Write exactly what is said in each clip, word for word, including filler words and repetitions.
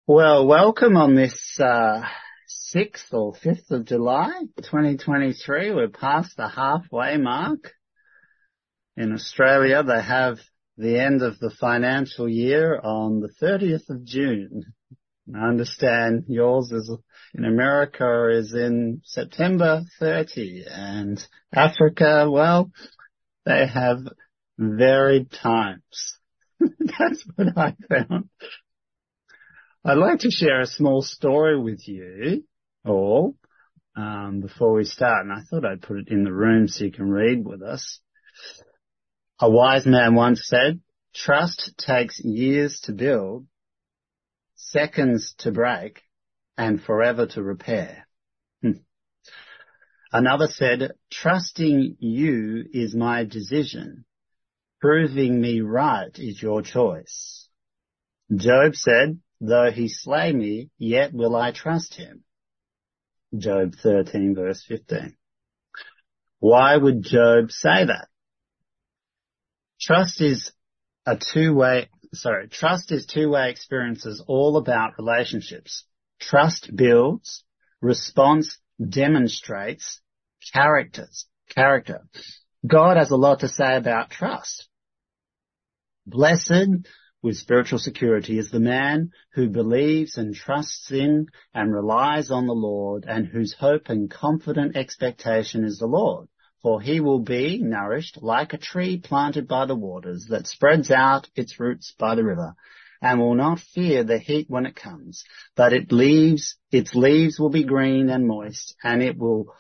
Well, welcome on this uh, sixth or fifth of July, twenty twenty-three. We're past the halfway mark. In Australia, they have the end of the financial year on the thirtieth of June. I understand yours is in America is in September thirtieth, and Africa, well, they have varied times. That's what I found. I'd like to share a small story with you all um, before we start, and I thought I'd put it in the room so you can read with us. A wise man once said, "Trust takes years to build, seconds to break, and forever to repair." Hmm. Another said, "Trusting you is my decision. Proving me right is your choice." Job said, "Though he slay me, yet will I trust him." Job thirteen verse fifteen. Why would Job say that? Trust is a two-way, sorry, trust is two-way experiences all about relationships. Trust builds, response demonstrates characters, character. God has a lot to say about trust. Blessed with spiritual security is the man who believes and trusts in and relies on the Lord, and whose hope and confident expectation is the Lord. For he will be nourished like a tree planted by the waters that spreads out its roots by the river, and will not fear the heat when it comes, but it leaves, its leaves will be green and moist, and it will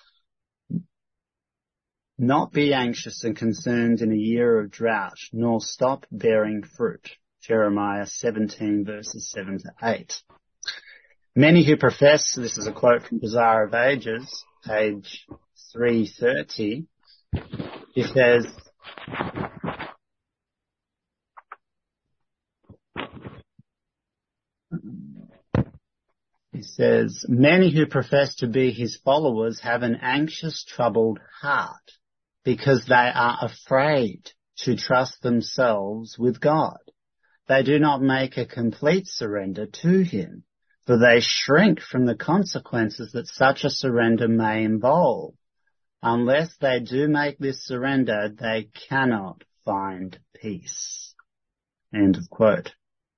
not be anxious and concerned in a year of drought, nor stop bearing fruit. Jeremiah seventeen verses seven to eight. Many who profess, this is a quote from Bazaar of Ages, page three thirty, he says, he says, many who profess to be his followers have an anxious, troubled heart because they are afraid to trust themselves with God. They do not make a complete surrender to him, for they shrink from the consequences that such a surrender may involve. Unless they do make this surrender, they cannot find peace. End of quote.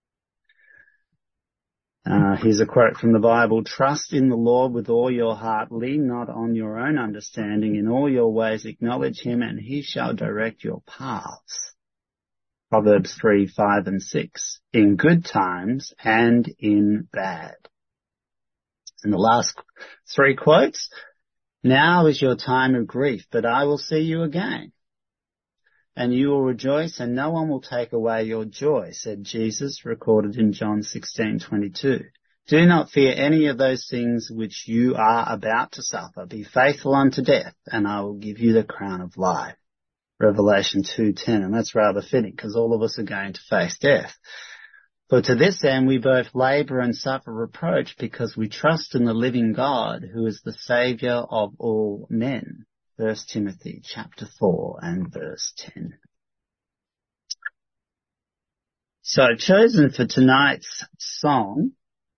Uh, here's a quote from the Bible. Trust in the Lord with all your heart. Lean not on your own understanding. In all your ways acknowledge him, and he shall direct your paths. Proverbs three, five and six, in good times and in bad. And the last three quotes, now is your time of grief, but I will see you again. And you will rejoice, and no one will take away your joy, said Jesus, recorded in John sixteen twenty-two. Do not fear any of those things which you are about to suffer. Be faithful unto death, and I will give you the crown of life. Revelation two ten, and that's rather fitting because all of us are going to face death. For to this end we both labour and suffer reproach because we trust in the living God who is the Saviour of all men. First Timothy chapter four and verse ten. So chosen for tonight's song,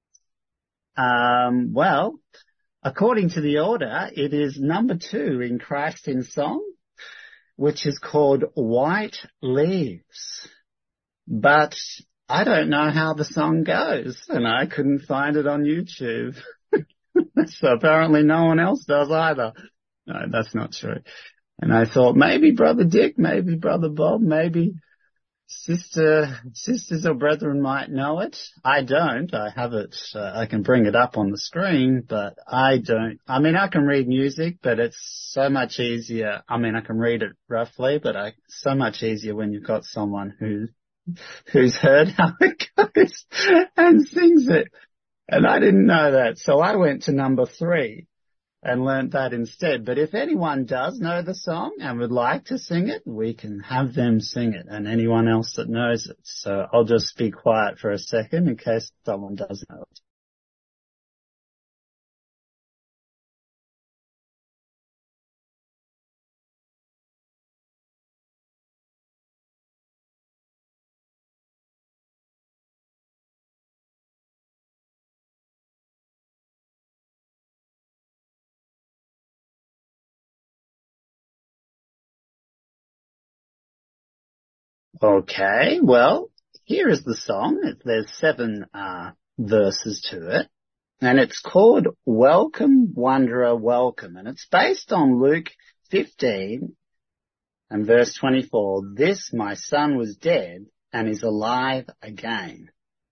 um, well, according to the order, it is number two in Christ in Song, which is called White Leaves. But I don't know how the song goes, and I couldn't find it on YouTube. So apparently no one else does either. No, that's not true. And I thought maybe Brother Dick, maybe Brother Bob, maybe sister, sisters or brethren might know it. I don't. I have it, uh, I can bring it up on the screen, but I don't. I mean, I can read music, but it's so much easier. I mean, I can read it roughly, but I, so much easier when you've got someone who, who's heard how it goes and sings it. And I didn't know that. So I went to number three and learnt that instead. But if anyone does know the song and would like to sing it, we can have them sing it, and anyone else that knows it. So I'll just be quiet for a second in case someone does know it. Okay, well, here is the song. There's seven uh, verses to it, and it's called Welcome, Wanderer, Welcome, and it's based on Luke fifteen and verse twenty-four. This, my son, was dead and is alive again.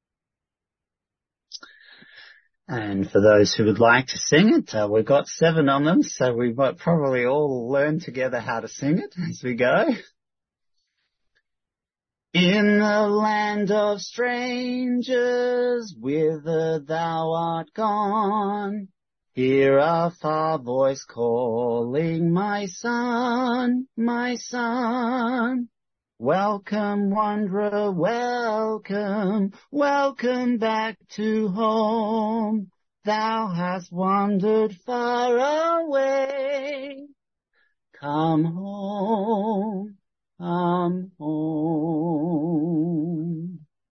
And for those who would like to sing it, uh, we've got seven on them, so we might probably all learn together how to sing it as we go. In the land of strangers, whither thou art gone, hear a far voice calling, my son, my son. Welcome, wanderer, welcome, welcome back to home. Thou hast wandered far away. Come home, come home.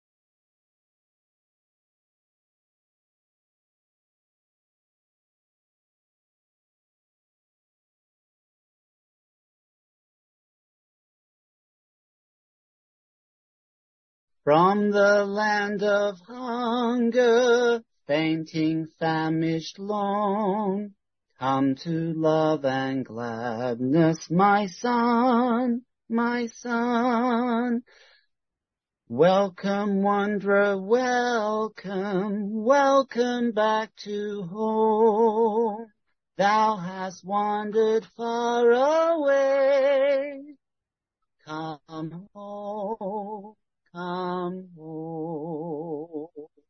From the land of hunger, fainting, famished, lone, come to love and gladness, my son, my son. Welcome, wanderer, welcome, welcome back to home. Thou hast wandered far away. Come home, come home.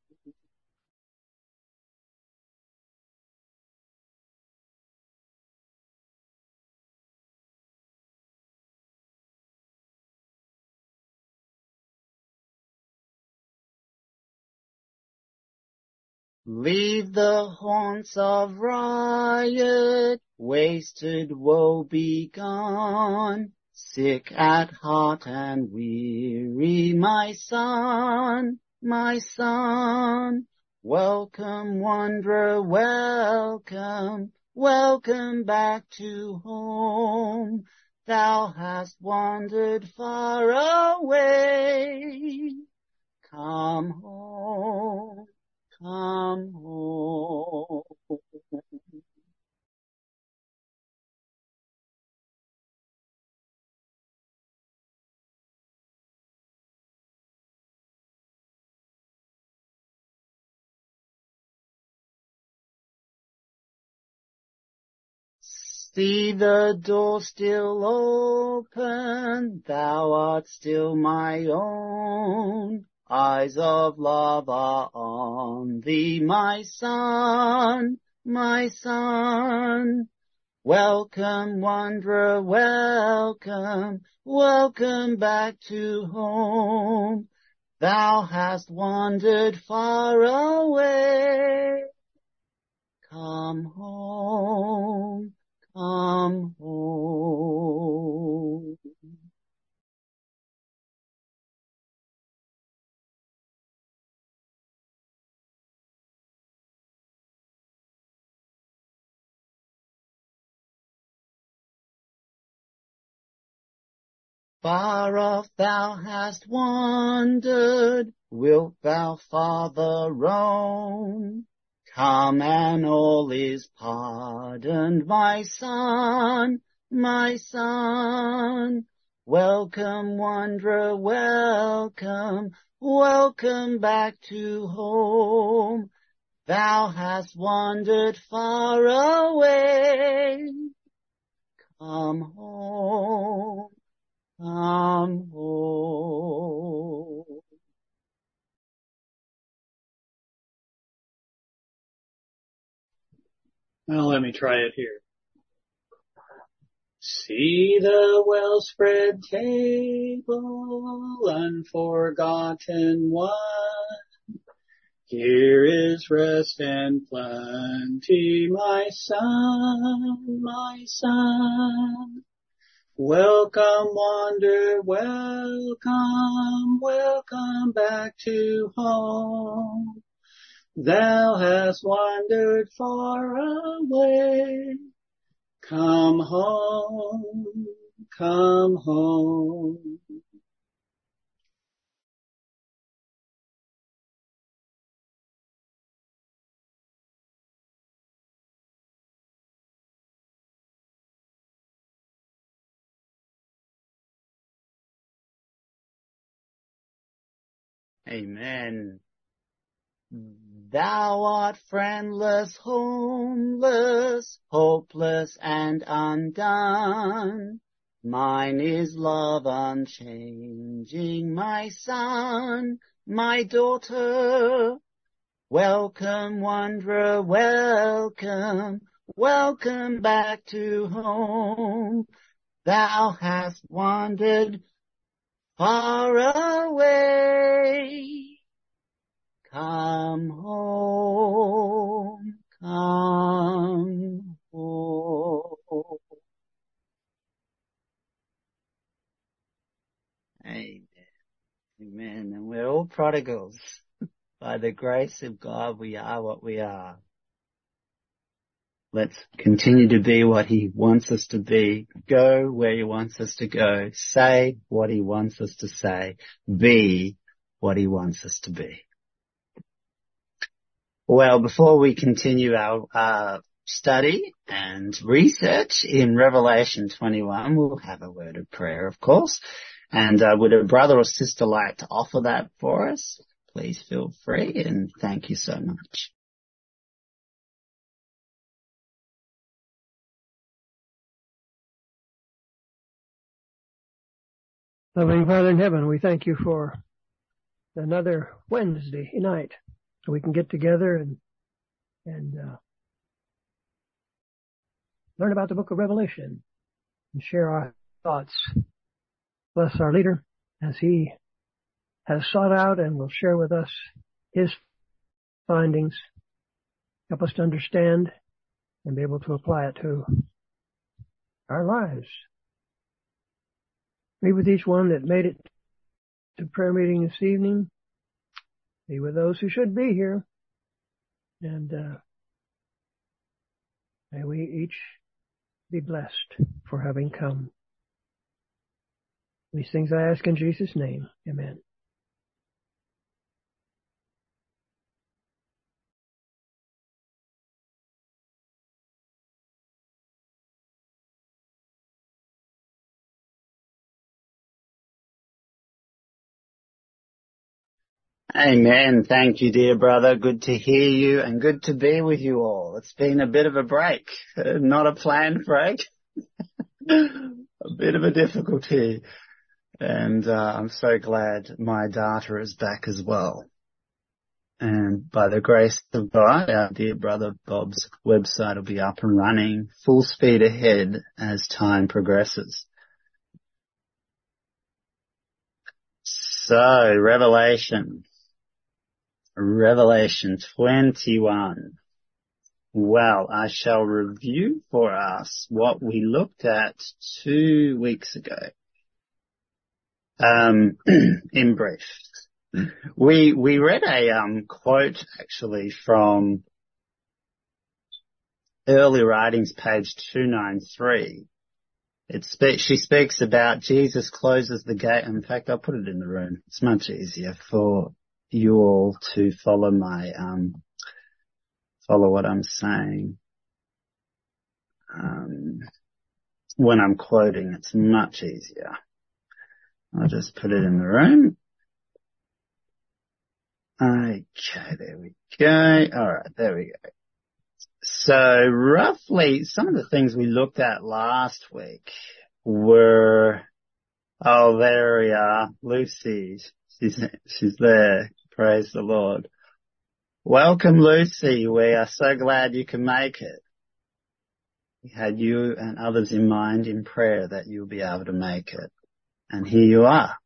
Leave the haunts of riot, wasted woe be gone. Sick at heart and weary, my son, my son. Welcome, wanderer, welcome, welcome back to home. Thou hast wandered far away. Come home, come home. See the door still open, thou art still my own. Eyes of love are on thee, my son, my son. Welcome, wanderer, welcome, welcome back to home. Thou hast wandered far away. Come home, come home. Far off thou hast wandered, wilt thou farther roam? Come and all is pardoned, my son, my son. Welcome, wanderer, welcome, welcome back to home. Thou hast wandered far away. Come home, come home. Well, let me try it here. See the well-spread table, unforgotten one. Here is rest and plenty, my son, my son. Welcome, wander, welcome, welcome back to home. Thou hast wandered far away. Come home, come home. Amen. Thou art friendless, homeless, hopeless and undone. Mine is love unchanging, my son, my daughter. Welcome, wanderer, welcome, welcome back to home. Thou hast wandered far away. Come home, come home. Amen. Amen. And we're all prodigals. By the grace of God, we are what we are. Let's continue to be what He wants us to be. Go where He wants us to go. Say what He wants us to say. Be what He wants us to be. Well, before we continue our uh, study and research in Revelation twenty-one, we'll have a word of prayer, of course. And uh, would a brother or sister like to offer that for us? Please feel free, and thank you so much. Loving Father in heaven, we thank you for another Wednesday night so we can get together and and uh, learn about the book of Revelation and share our thoughts. Bless our leader as he has sought out and will share with us his findings. Help us to understand and be able to apply it to our lives. Be with each one that made it to prayer meeting this evening. Be with those who should be here. And uh, may we each be blessed for having come. These things I ask in Jesus' name. Amen. Amen. Thank you, dear brother. Good to hear you and good to be with you all. It's been a bit of a break, not a planned break, a bit of a difficulty. And uh, I'm so glad my data is back as well. And by the grace of God, our dear brother Bob's website will be up and running full speed ahead as time progresses. So, Revelation. Revelation twenty-one. Well, I shall review for us what we looked at two weeks ago. Um, in brief. We, we read a, um, quote actually from Early Writings, page two ninety-three. It spe- she speaks about Jesus closes the gate. In fact, I'll put it in the room. It's much easier for you all to follow my, um, follow what I'm saying. Um, when I'm quoting, it's much easier. I'll just put it in the room. Okay, there we go. All right, there we go. So roughly, some of the things we looked at last week were, oh, there we are, Lucy. She's, she's there. Praise the Lord. Welcome, Lucy. We are so glad you can make it. We had you and others in mind in prayer that you'll be able to make it. And here you are.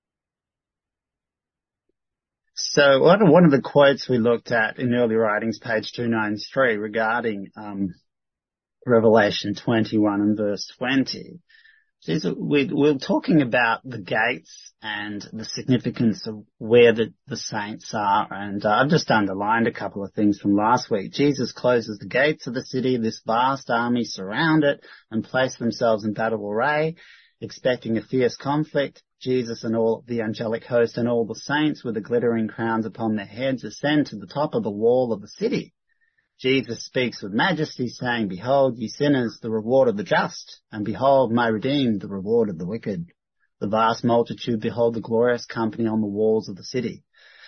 So what one of the quotes we looked at in Early Writings, page two ninety-three, regarding um, Revelation twenty-one and verse twenty, is we, we're talking about the gates and the significance of where the, the saints are. And uh, I've just underlined a couple of things from last week. Jesus closes the gates of the city. This vast army surround it and place themselves in battle array, expecting a fierce conflict. Jesus and all the angelic host and all the saints with the glittering crowns upon their heads ascend to the top of the wall of the city. Jesus speaks with majesty, saying, Behold, ye sinners, the reward of the just, and behold, my redeemed, the reward of the wicked. The vast multitude behold the glorious company on the walls of the city.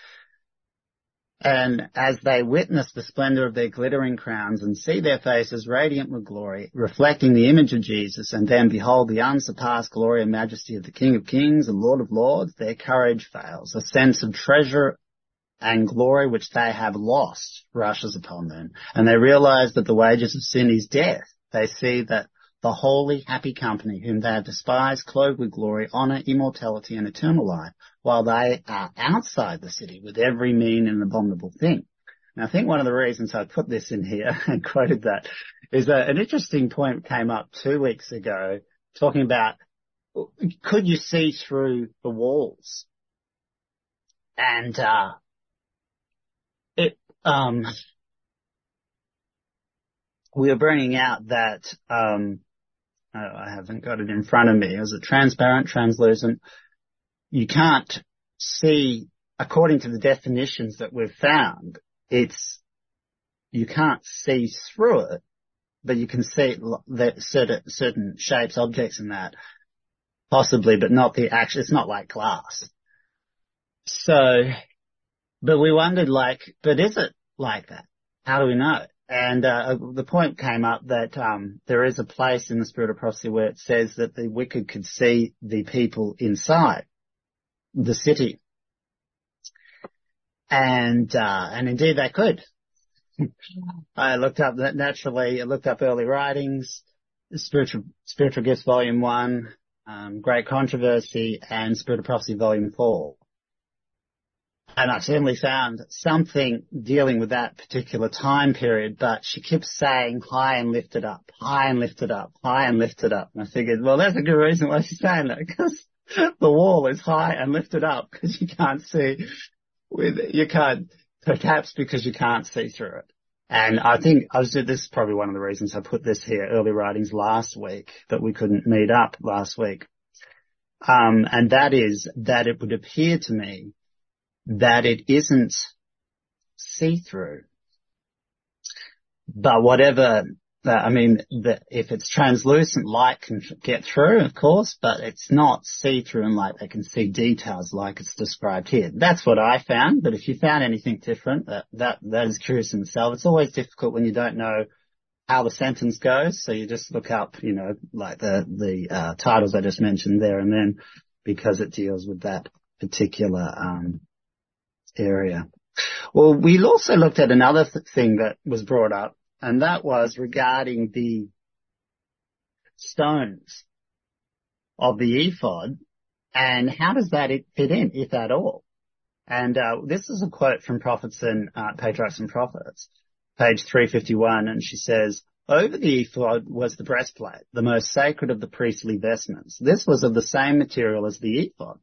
And as they witness the splendor of their glittering crowns and see their faces radiant with glory, reflecting the image of Jesus, and then behold the unsurpassed glory and majesty of the King of Kings and Lord of Lords, their courage fails. A sense of treasure and glory which they have lost rushes upon them, and they realize that the wages of sin is death. They see that the holy, happy company whom they have despised, clothed with glory, honor, immortality, and eternal life, while they are outside the city with every mean and abominable thing. Now, I think one of the reasons I put this in here and quoted that is that an interesting point came up two weeks ago talking about, could you see through the walls? And, uh, it, um, we were bringing out that, um, I haven't got it in front of me. Is it transparent, translucent? You can't see, according to the definitions that we've found, it's, you can't see through it, but you can see that certain, certain shapes, objects in that, possibly, but not the actual, it's not like glass. So, but we wondered like, but is it like that? How do we know? And uh, the point came up that um, there is a place in the Spirit of Prophecy where it says that the wicked could see the people inside the city. And uh, and indeed they could. I looked up that naturally, I looked up early writings, Spiritual Spiritual Gifts Volume one, um, Great Controversy, and Spirit of Prophecy Volume four. And I certainly found something dealing with that particular time period, but she keeps saying high and lifted up, high and lifted up, high and lifted up. And I figured, well, that's a good reason why she's saying that, because the wall is high and lifted up, because you can't see with, you can't, perhaps because you can't see through it. And I think I was, this is probably one of the reasons I put this here, early writings last week, that we couldn't meet up last week. Um, and that is that it would appear to me that it isn't see-through. But whatever, uh, I mean, the, if it's translucent, light can get through, of course, but it's not see-through and light. They can see details like it's described here. That's what I found, but if you found anything different, that, that, that is curious in itself. It's always difficult when you don't know how the sentence goes, so you just look up, you know, like the, the, uh, titles I just mentioned there and then, because it deals with that particular, um, area. Well, we also looked at another th- thing that was brought up, and that was regarding the stones of the ephod, and how does that fit in, if at all? And uh, this is a quote from Prophets and uh, Patriarchs and Prophets, page three fifty-one, and she says, "Over the ephod was the breastplate, the most sacred of the priestly vestments. This was of the same material as the ephod.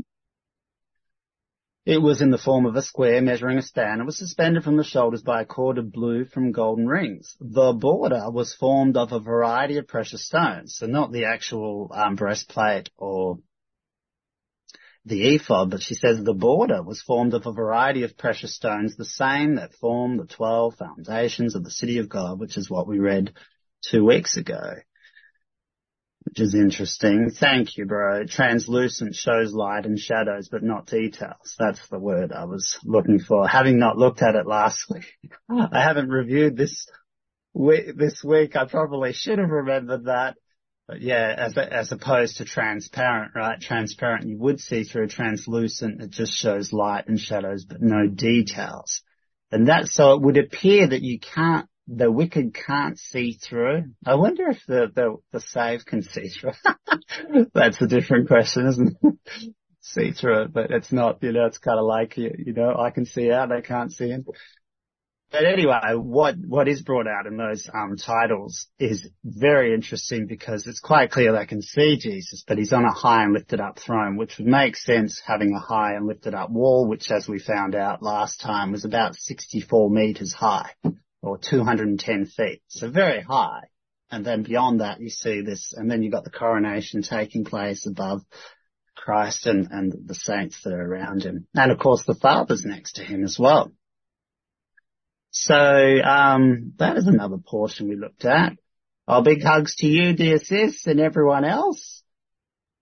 It was in the form of a square measuring a span. It was suspended from the shoulders by a cord of blue from golden rings. The border was formed of a variety of precious stones." So not the actual um, breastplate or the ephod, but she says the border was formed of a variety of precious stones, the same that form the twelve foundations of the city of God, which is what we read two weeks ago. Which is interesting. Thank you, bro. Translucent shows light and shadows, but not details. That's the word I was looking for. Having not looked at it last week, I haven't reviewed this week, this week. I probably should have remembered that. But yeah, as, as opposed to transparent, right? Transparent, you would see through. Translucent, it just shows light and shadows, but no details. And that, so it would appear that you can't, the wicked can't see through. I wonder if the, the, the saved can see through. That's a different question, isn't it? See through it, but it's not, you know, it's kind of like, you, you know, I can see out, I can't see in. But anyway, what, what is brought out in those, um, titles is very interesting because it's quite clear they can see Jesus, but he's on a high and lifted up throne, which would make sense having a high and lifted up wall, which as we found out last time was about sixty-four meters high. Or two hundred ten feet. So very high. And then beyond that, you see this, and then you've got the coronation taking place above Christ and, and the saints that are around him. And of course, the Father's next to him as well. So, um, that is another portion we looked at. Oh, big hugs to you, dear sis, and everyone else.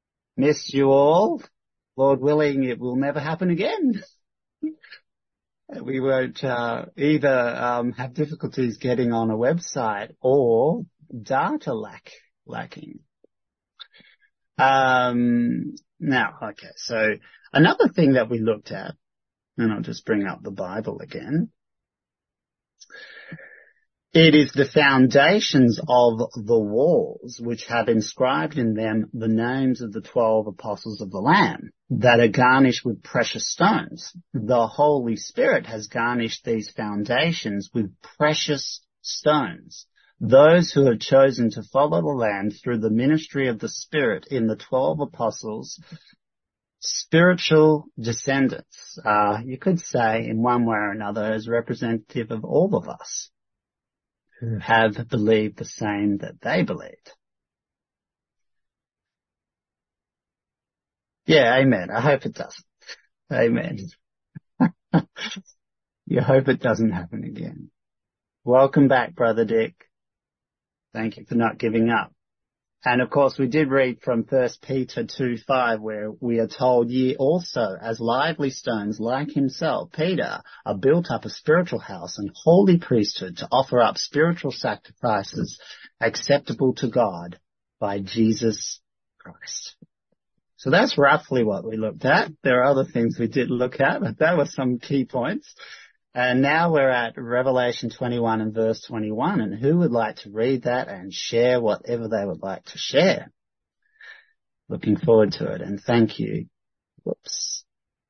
Miss you all. Lord willing, it will never happen again. we won't uh, either um, have difficulties getting on a website or data lack lacking. Um, now, okay, so another thing that we looked at, and I'll just bring up the Bible again. It is the foundations of the walls which have inscribed in them the names of the twelve apostles of the Lamb that are garnished with precious stones. The Holy Spirit has garnished these foundations with precious stones. Those who have chosen to follow the Lamb through the ministry of the Spirit in the twelve apostles, spiritual descendants, uh, you could say in one way or another as representative of all of us who have believed the same that they believed. Yeah, amen. I hope it doesn't. Amen. You hope it doesn't happen again. Welcome back, Brother Dick. Thank you for not giving up. And of course, we did read from First Peter two five, where we are told, ye also, as lively stones like himself, Peter, are built up a spiritual house and holy priesthood to offer up spiritual sacrifices acceptable to God by Jesus Christ. So that's roughly what we looked at. There are other things we did look at, but that were some key points. And now we're at Revelation twenty-one and verse twenty-one, and who would like to read that and share whatever they would like to share? Looking forward to it, and thank you. Whoops.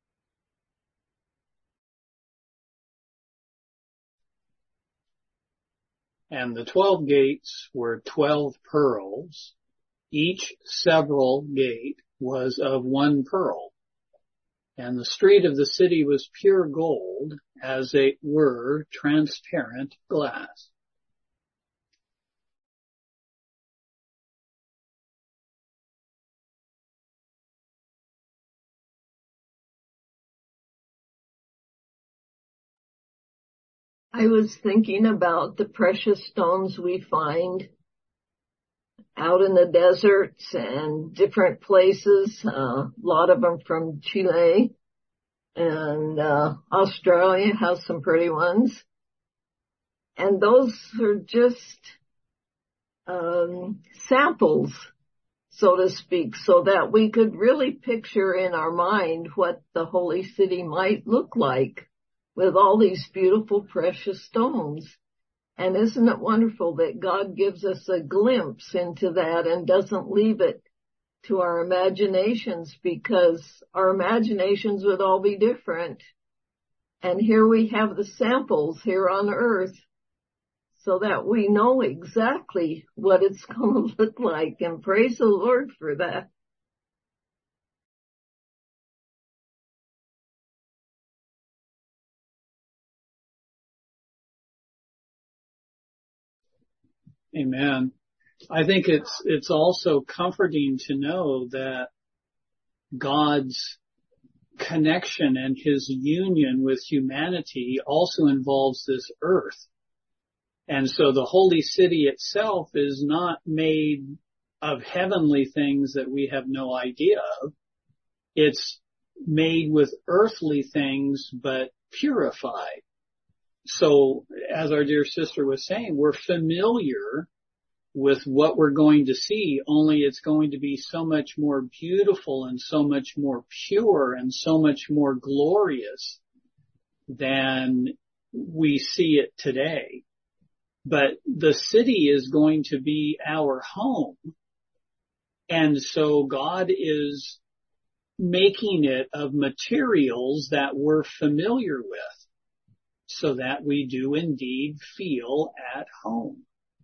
And the twelve gates were twelve pearls. Each several gate was of one pearl. And the street of the city was pure gold, as it were transparent glass. I was thinking about the precious stones we find out in the deserts and different places, uh, a lot of them from Chile, and uh, Australia has some pretty ones. And those are just um, samples, so to speak, so that we could really picture in our mind what the holy city might look like with all these beautiful precious stones. And isn't it wonderful that God gives us a glimpse into that and doesn't leave it to our imaginations, because our imaginations would all be different. And here we have the samples here on earth so that we know exactly what it's going to look like. And praise the Lord for that. Amen. I think it's, it's also comforting to know that God's connection and his union with humanity also involves this earth. And so the holy city itself is not made of heavenly things that we have no idea of. It's made with earthly things, but purified. So as our dear sister was saying, we're familiar with what we're going to see, only it's going to be so much more beautiful and so much more pure and so much more glorious than we see it today. But the city is going to be our home. And so God is making it of materials that we're familiar with so that we do indeed feel at home.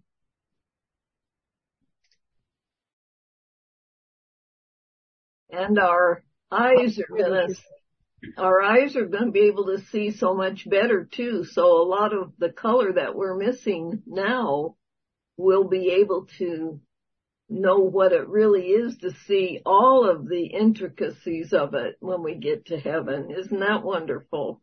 And our eyes are gonna, our eyes are gonna be able to see so much better too. So a lot of the color that we're missing now, we'll be able to know what it really is to see all of the intricacies of it when we get to heaven. Isn't that wonderful?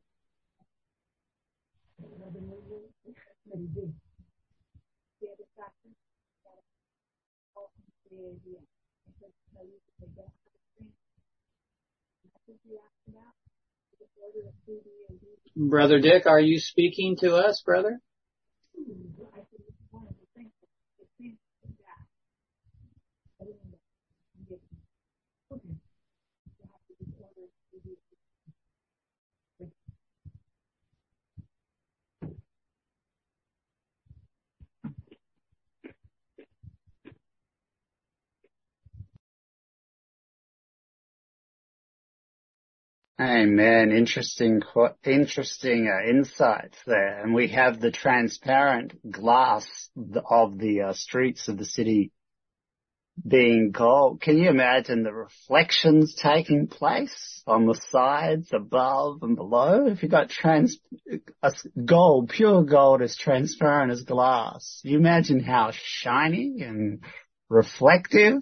Brother Dick, are you speaking to us, brother? Amen. Interesting, interesting uh, insights there. And we have the transparent glass of the uh, streets of the city being gold. Can you imagine the reflections taking place on the sides, above and below? If you got trans, uh, gold, pure gold is transparent as glass. You imagine how shiny and reflective?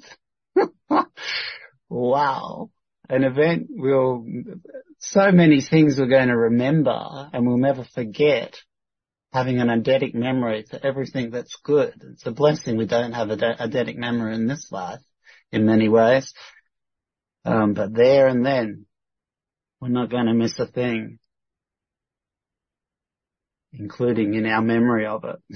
Wow. An event we'll, so many things we're going to remember and we'll never forget, having an eidetic memory for everything that's good. It's a blessing we don't have a eidetic memory in this life in many ways. Um, but there and then, we're not going to miss a thing, including in our memory of it.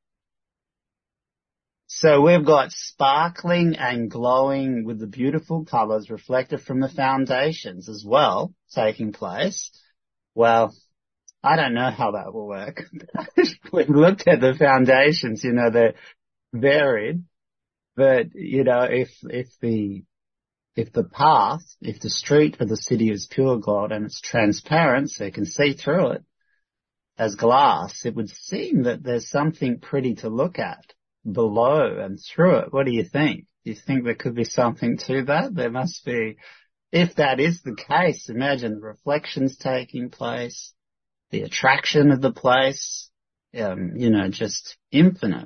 So we've got sparkling and glowing with the beautiful colours reflected from the foundations as well taking place. Well, I don't know how that will work. We've looked at the foundations, you know, they're varied, but, you know, if, if the, if the path, if the street of the city is pure gold and it's transparent so you can see through it as glass, it would seem that there's something pretty to look at below and through it. What do you think? Do you think there could be something to that? There must be. If that is the case, imagine the reflections taking place, the attraction of the place, um, you know, just infinite.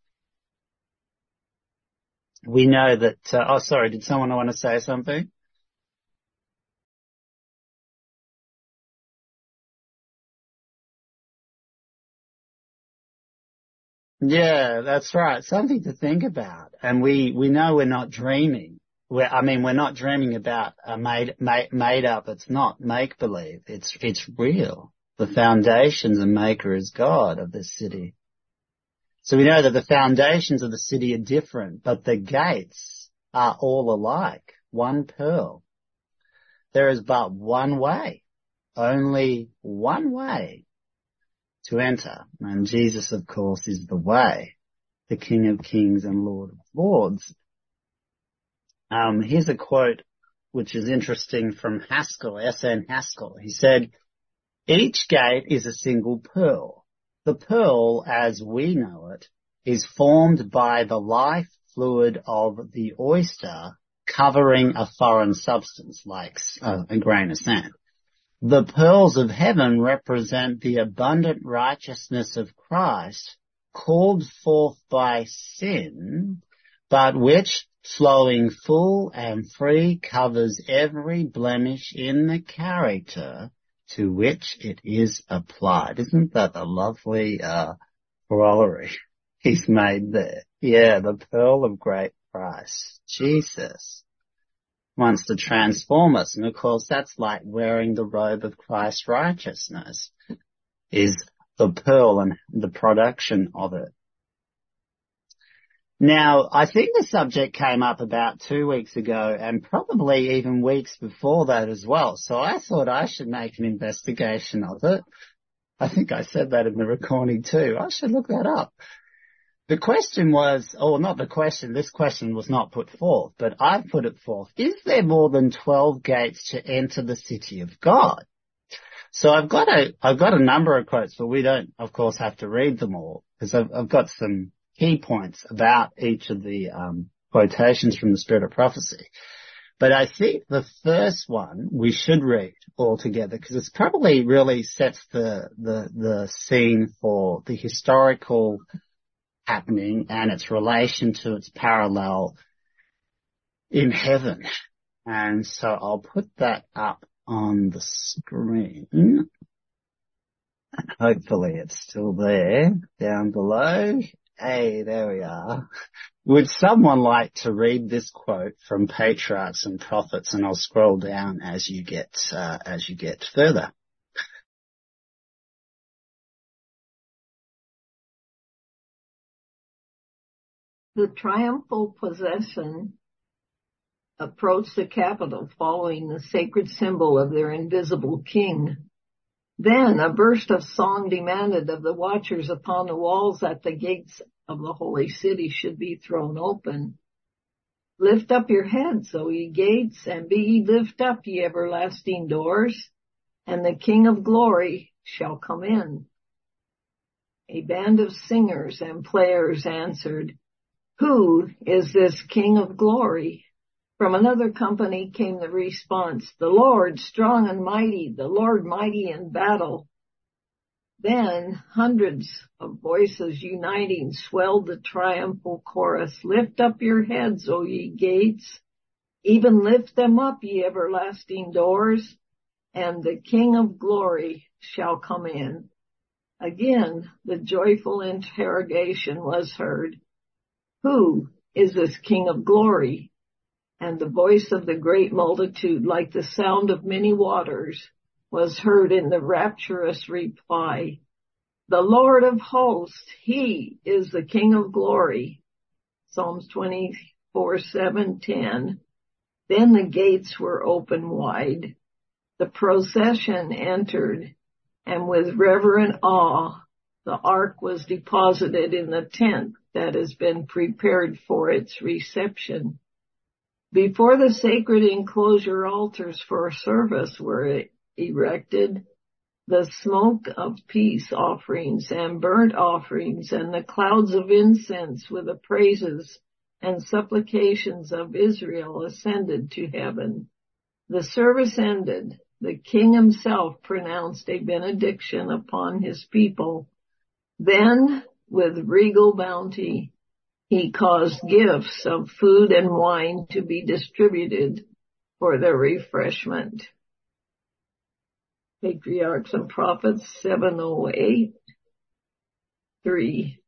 We know that, uh, oh, sorry, did someone want to say something? Yeah, that's right. Something to think about. And we, we know we're not dreaming. We're, I mean, we're not dreaming about a made, made, made up. It's not make believe. It's, it's real. The foundations and maker is God of this city. So we know that the foundations of the city are different, but the gates are all alike. One pearl. There is but one way. Only one way to enter. And Jesus, of course, is the way, the King of Kings and Lord of Lords. Um, here's a quote which is interesting from Haskell, S N Haskell. He said, each gate is a single pearl. The pearl, as we know it, is formed by the life fluid of the oyster covering a foreign substance like uh, a grain of sand. The pearls of heaven represent the abundant righteousness of Christ, called forth by sin, but which, flowing full and free, covers every blemish in the character to which it is applied. Isn't that a lovely uh corollary he's made there? Yeah, the pearl of great price, Jesus, wants to transform us. And of course, that's like wearing the robe of Christ's righteousness, is the pearl and the production of it. Now, I think the subject came up about two weeks ago and probably even weeks before that as well. So I thought I should make an investigation of it. I think I said that in the recording too. I should look that up. The question was, or not the question, this question was not put forth, but I put it forth. Is there more than twelve gates to enter the city of God? So I've got a, I've got a number of quotes, but we don't, of course, have to read them all because I've, I've got some key points about each of the um, quotations from the Spirit of Prophecy. But I think the first one we should read all together because it's probably really sets the, the, the scene for the historical happening and its relation to its parallel in heaven. And so I'll put that up on the screen. Hopefully it's still there down below. Hey, there we are. Would someone like to read this quote from Patriarchs and Prophets? And I'll scroll down as you get, uh, as you get further. The triumphal procession approached the capital following the sacred symbol of their invisible king. Then a burst of song demanded of the watchers upon the walls that the gates of the holy city should be thrown open. Lift up your heads, O ye gates, and be ye lift up, ye everlasting doors, and the King of glory shall come in. A band of singers and players answered, Who is this King of glory? From another company came the response, The Lord strong and mighty, the Lord mighty in battle. Then hundreds of voices uniting swelled the triumphal chorus, Lift up your heads, O ye gates, even lift them up, ye everlasting doors, and the King of glory shall come in. Again, the joyful interrogation was heard, Who is this King of glory? And the voice of the great multitude, like the sound of many waters, was heard in the rapturous reply, The Lord of hosts, he is the King of glory. Psalms twenty-four, seven, ten. Then the gates were opened wide. The procession entered, and with reverent awe, the ark was deposited in the tent that has been prepared for its reception. Before the sacred enclosure altars for service were erected, the smoke of peace offerings and burnt offerings and the clouds of incense with the praises and supplications of Israel ascended to heaven. The service ended. The king himself pronounced a benediction upon his people. Then, with regal bounty, he caused gifts of food and wine to be distributed for their refreshment. Patriarchs and Prophets seven oh eight, three.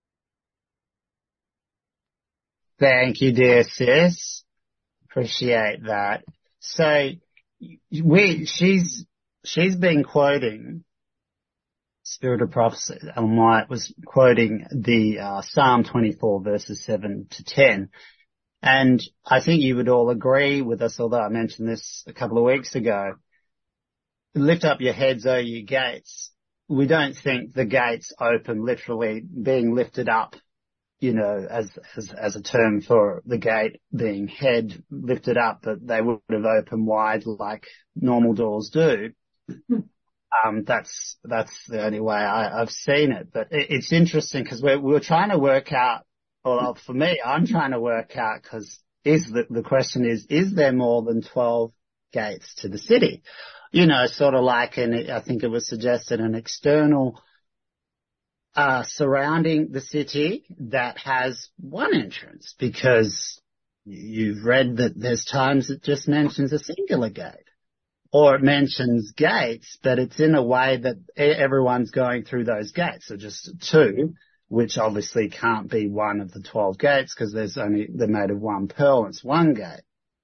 Thank you, dear sis. Appreciate that. So, we, she's, she's been quoting Spirit of Prophecy. Almighty was quoting the uh, Psalm twenty-four verses seven to ten. And I think you would all agree with us, although I mentioned this a couple of weeks ago. Lift up your heads, O ye gates. We don't think the gates open literally being lifted up, you know, as, as, as a term for the gate being head lifted up, but they would have opened wide like normal doors do. Um, that's, that's the only way I, I've seen it. But it, it's interesting because we're, we're trying to work out, well, for me, I'm trying to work out because is the, the question is, is there more than twelve gates to the city? You know, sort of like an, I think it was suggested, an external, uh, surrounding the city that has one entrance, because you've read that there's times it just mentions a singular gate. Or it mentions gates, but it's in a way that everyone's going through those gates. So just two, which obviously can't be one of the twelve gates because there's only, they're made of one pearl. It's one gate.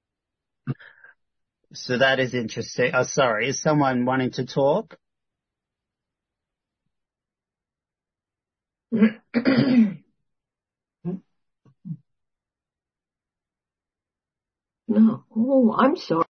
So that is interesting. Oh, sorry. Is someone wanting to talk? No. Oh, I'm sorry.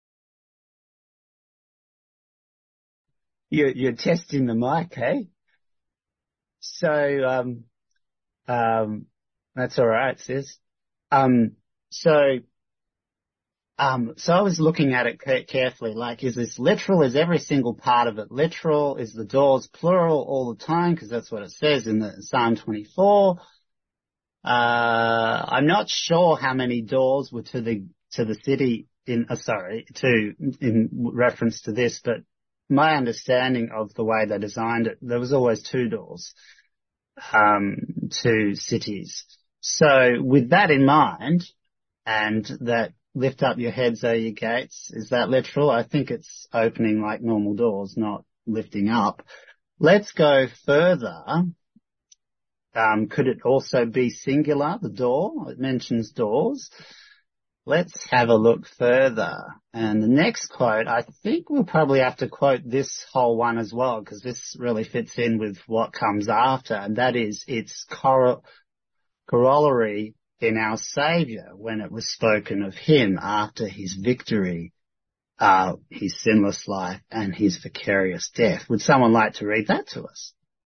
You're, you're testing the mic, eh? So, um, um, that's all right, sis. Um, so, um, so I was looking at it carefully. Like, is this literal? Is every single part of it literal? Is the doors plural all the time? Because that's what it says in the Psalm twenty-four. Uh, I'm not sure how many doors were to the to the city in. Uh, sorry, to in reference to this, but my understanding of the way they designed it, there was always two doors um, to cities. So with that in mind, and that lift up your heads, O ye gates, is that literal? I think it's opening like normal doors, not lifting up. Let's go further Um, could it also be singular, the door? It mentions doors. Let's have a look further. And the next quote, I think we'll probably have to quote this whole one as well, because this really fits in with what comes after, and that is its cor- corollary in our Saviour when it was spoken of him after his victory, uh, his sinless life and his vicarious death. Would someone like to read that to us?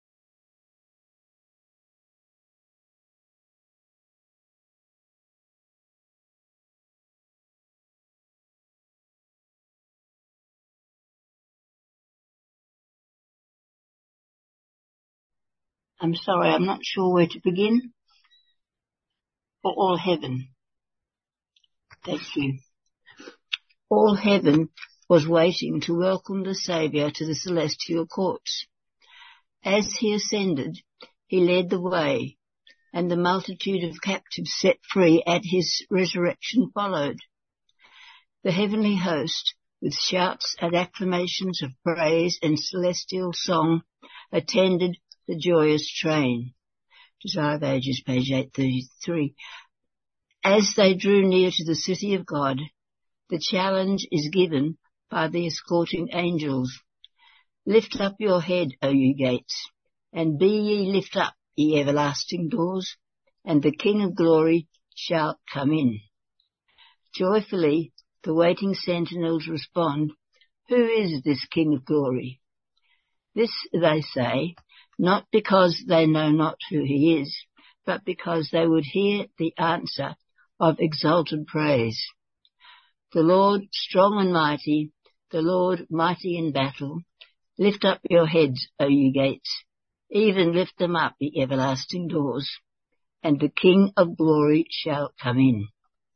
I'm sorry, I'm not sure where to begin. For all heaven. Thank you. All heaven was waiting to welcome the Saviour to the celestial courts. As he ascended, he led the way, and the multitude of captives set free at his resurrection followed. The heavenly host, with shouts and acclamations of praise and celestial song, attended the joyous train. Desire of Ages, page eight thirty-three. As they drew near to the city of God, the challenge is given by the escorting angels. Lift up your head, O ye gates, and be ye lift up, ye everlasting doors, and the King of glory shall come in. Joyfully the waiting sentinels respond, who is this King of glory? This they say, not because they know not who he is, but because they would hear the answer of exalted praise. The Lord strong and mighty, the Lord mighty in battle, lift up your heads, O ye gates, even lift them up, ye everlasting doors, and the King of glory shall come in.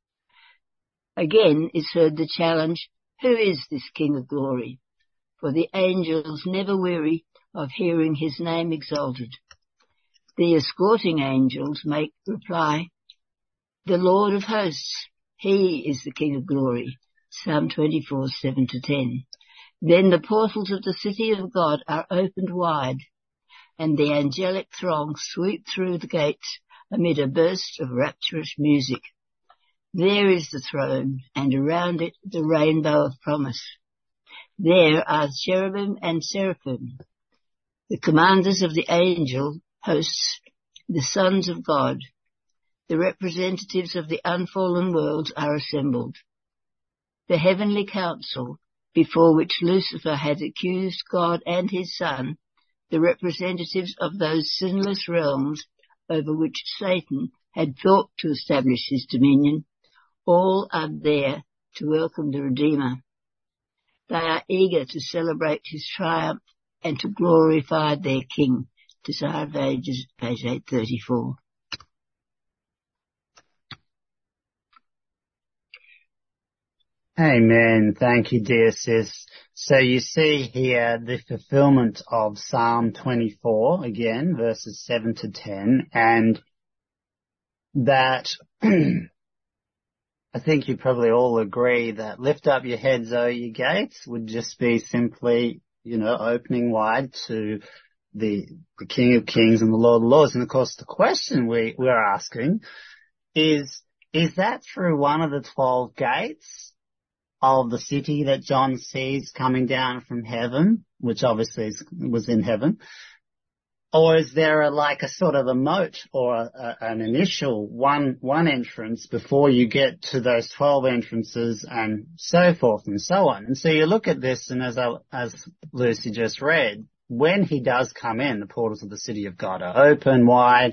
Again is heard the challenge, who is this King of glory? For the angels never weary of hearing his name exalted. The escorting angels make reply, the Lord of hosts, he is the King of glory. Psalm twenty-four, seven to ten. Then the portals of the city of God are opened wide, and the angelic throng sweep through the gates amid a burst of rapturous music. There is the throne, and around it the rainbow of promise. There are cherubim and seraphim, the commanders of the angel hosts, the sons of God. The representatives of the unfallen worlds are assembled. The heavenly council, before which Lucifer had accused God and his Son, the representatives of those sinless realms over which Satan had thought to establish his dominion, all are there to welcome the Redeemer. They are eager to celebrate his triumph and to glorify their King. Desire of Ages, page eight thirty-four. Amen. Thank you, dear sis. So you see here the fulfillment of Psalm twenty-four, again, verses seven to ten, and that I think you probably all agree that lift up your heads, O ye gates, would just be simply, you know, opening wide to the, the King of Kings and the Lord of Lords. And of course the question we, we're asking is, is that through one of the twelve gates of the city that John sees coming down from heaven, which obviously is, was in heaven? Or is there a, like a sort of a moat or a, a, an initial one, one entrance before you get to those twelve entrances and so forth and so on? And so you look at this, and as I, as Lucy just read, when he does come in, the portals of the city of God are open wide.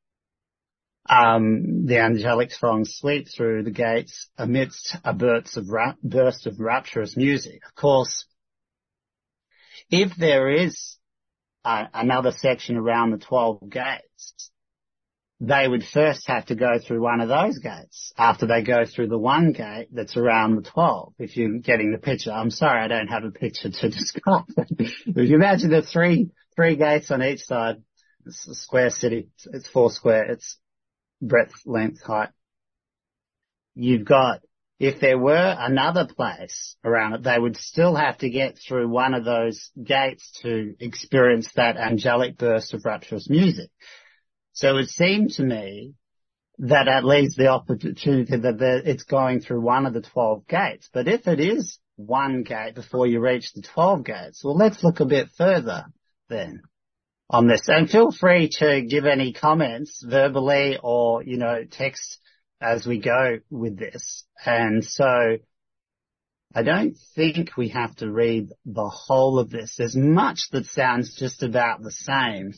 Um, the angelic throng sweep through the gates amidst a burst of, ra- burst of rapturous music. Of course, if there is uh, another section around the twelve gates, they would first have to go through one of those gates after they go through the one gate that's around the twelve, if you're getting the picture. I'm sorry, I don't have a picture to describe it. If you imagine the three, three gates on each side, it's a square city, it's four square, it's breadth, length, height. You've got, if there were another place around it, they would still have to get through one of those gates to experience that angelic burst of rapturous music. So it would seem to me that at least the opportunity that it's going through one of the twelve gates. But if it is one gate before you reach the twelve gates, well, let's look a bit further then on this. And feel free to give any comments verbally or, you know, text as we go with this. And so I don't think we have to read the whole of this. There's much that sounds just about the same.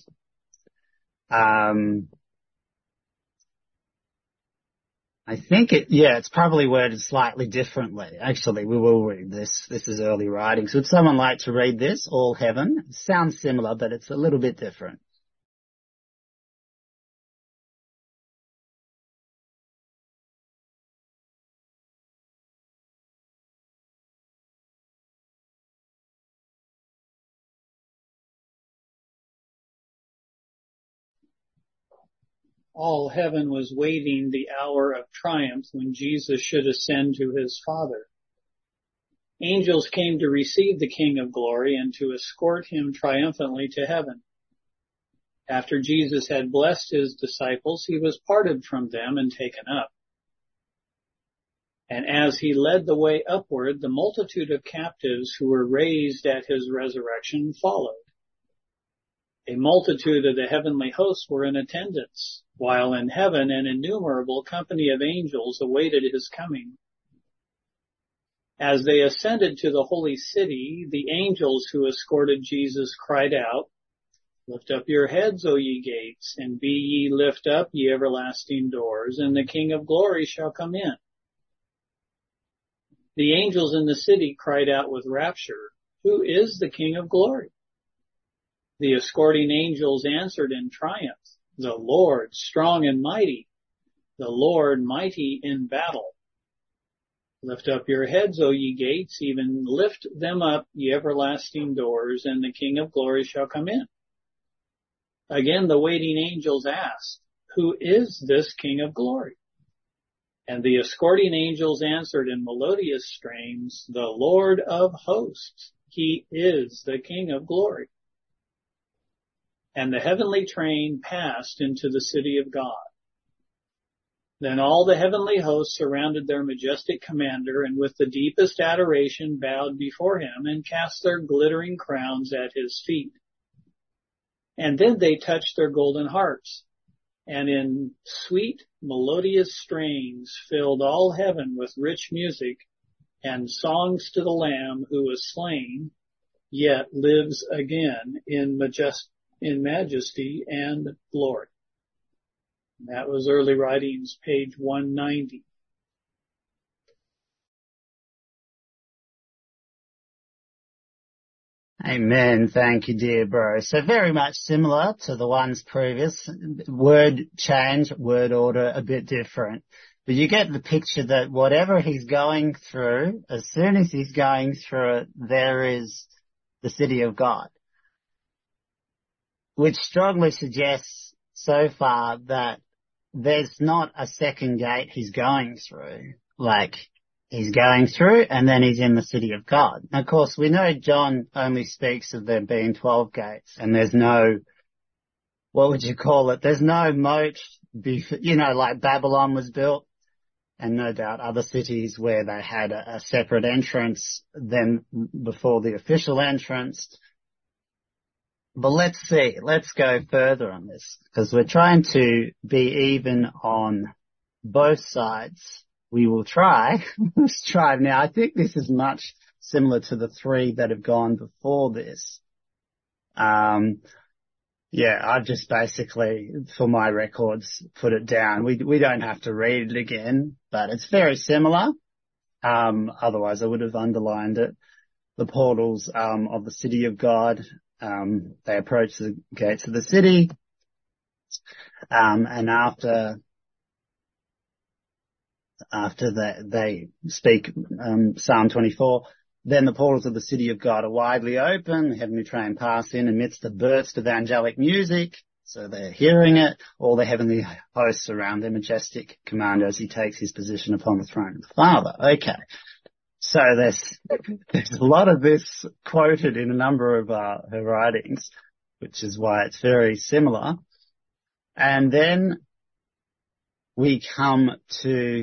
Um, I think it, yeah, it's probably worded slightly differently. Actually, we will read this. This is early writings. Would someone like to read this? All heaven. It sounds similar, but it's a little bit different. All heaven was waiting the hour of triumph when Jesus should ascend to his Father. Angels came to receive the King of Glory and to escort him triumphantly to heaven. After Jesus had blessed his disciples, he was parted from them and taken up. And as he led the way upward, the multitude of captives who were raised at his resurrection followed. A multitude of the heavenly hosts were in attendance, while in heaven an innumerable company of angels awaited his coming. As they ascended to the holy city, the angels who escorted Jesus cried out, "Lift up your heads, O ye gates, and be ye lift up, ye everlasting doors, and the King of glory shall come in." The angels in the city cried out with rapture, "Who is the King of glory?" The escorting angels answered in triumph, "The Lord, strong and mighty, the Lord mighty in battle. Lift up your heads, O ye gates, even lift them up, ye everlasting doors, and the King of glory shall come in." Again the waiting angels asked, "Who is this King of glory?" And the escorting angels answered in melodious strains, "The Lord of hosts, he is the King of glory." And the heavenly train passed into the city of God. Then all the heavenly hosts surrounded their majestic commander, and with the deepest adoration bowed before him and cast their glittering crowns at his feet. And then they touched their golden harps, and in sweet melodious strains filled all heaven with rich music and songs to the Lamb who was slain, yet lives again in majesty. in majesty and glory. That was Early Writings, page one ninety. Amen. Thank you, dear bro. So very much similar to the ones previous. Word change, word order, a bit different. But you get the picture that whatever he's going through, as soon as he's going through it, there is the city of God, which strongly suggests so far that there's not a second gate he's going through. Like, he's going through and then he's in the city of God. Now, of course, we know John only speaks of there being twelve gates, and there's no, what would you call it? There's no moat, you know, like Babylon was built, and no doubt other cities where they had a, a separate entrance than before the official entrance. But let's see, let's go further on this, because we're trying to be even on both sides. We will try. Let's try now. I think this is much similar to the three that have gone before this. Um, yeah, I've just basically, for my records, put it down. We we don't have to read it again, but it's very similar. Um, otherwise I would have underlined it. The portals um, of the city of God. Um, they approach the gates of the city, um, and after, after they, they speak, um, Psalm twenty-four, then the portals of the city of God are widely open, the heavenly train pass in amidst a burst of angelic music, so they're hearing it, all the heavenly hosts around their majestic commander as he takes his position upon the throne of the Father. Okay. So there's, there's a lot of this quoted in a number of uh, her writings, which is why it's very similar. And then we come to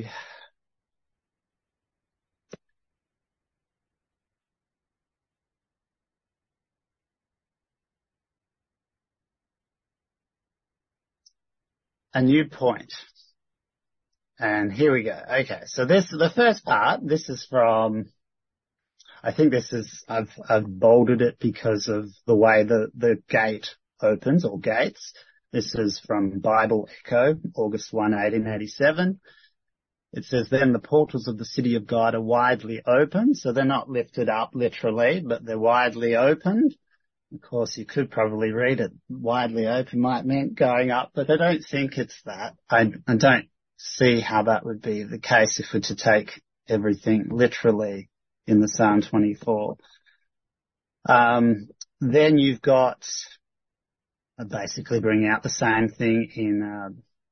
a new point. And here we go. Okay, so this, the first part, this is from, I think this is, I've, I've bolded it because of the way the, the gate opens, or gates. This is from Bible Echo, August first, eighteen eighty-seven. It says, then the portals of the city of God are widely open. So they're not lifted up literally, but they're widely opened. Of course, you could probably read it widely open might mean going up, but I don't think it's that. I, I don't see how that would be the case if we're to take everything literally in the Psalm twenty-four. Um, then you've got, I basically bring out the same thing in, uh,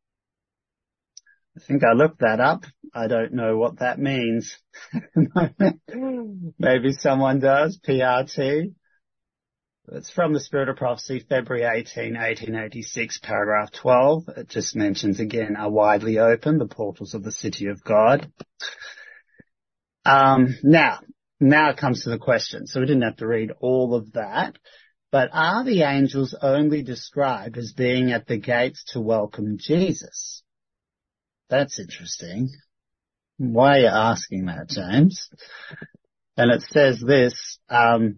I think I looked that up. I don't know what that means. Maybe someone does. P R T. It's from the Spirit of Prophecy, February eighteenth, eighteen eighty-six, paragraph twelve. It just mentions again, are widely open, the portals of the city of God. Um, now, now it comes to the question. So we didn't have to read all of that. But are the angels only described as being at the gates to welcome Jesus? That's interesting. Why are you asking that, James? And it says this, um,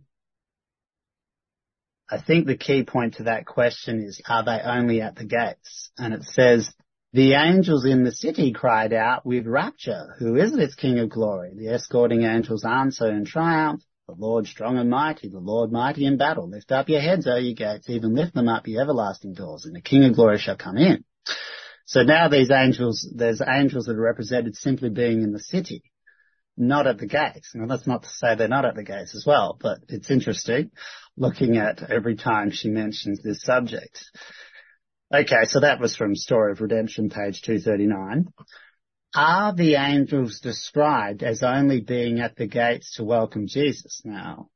I think the key point to that question is, are they only at the gates? And it says, the angels in the city cried out with rapture, who is this King of glory? The escorting angels answer in triumph, the Lord strong and mighty, the Lord mighty in battle. Lift up your heads, O ye gates, even lift them up, ye everlasting doors, and the King of glory shall come in. So now these angels, there's angels that are represented simply being in the city, not at the gates. Now that's not to say they're not at the gates as well, but it's interesting looking at every time she mentions this subject. Okay, so that was from Story of Redemption, page two thirty-nine. Are the angels described as only being at the gates to welcome Jesus now?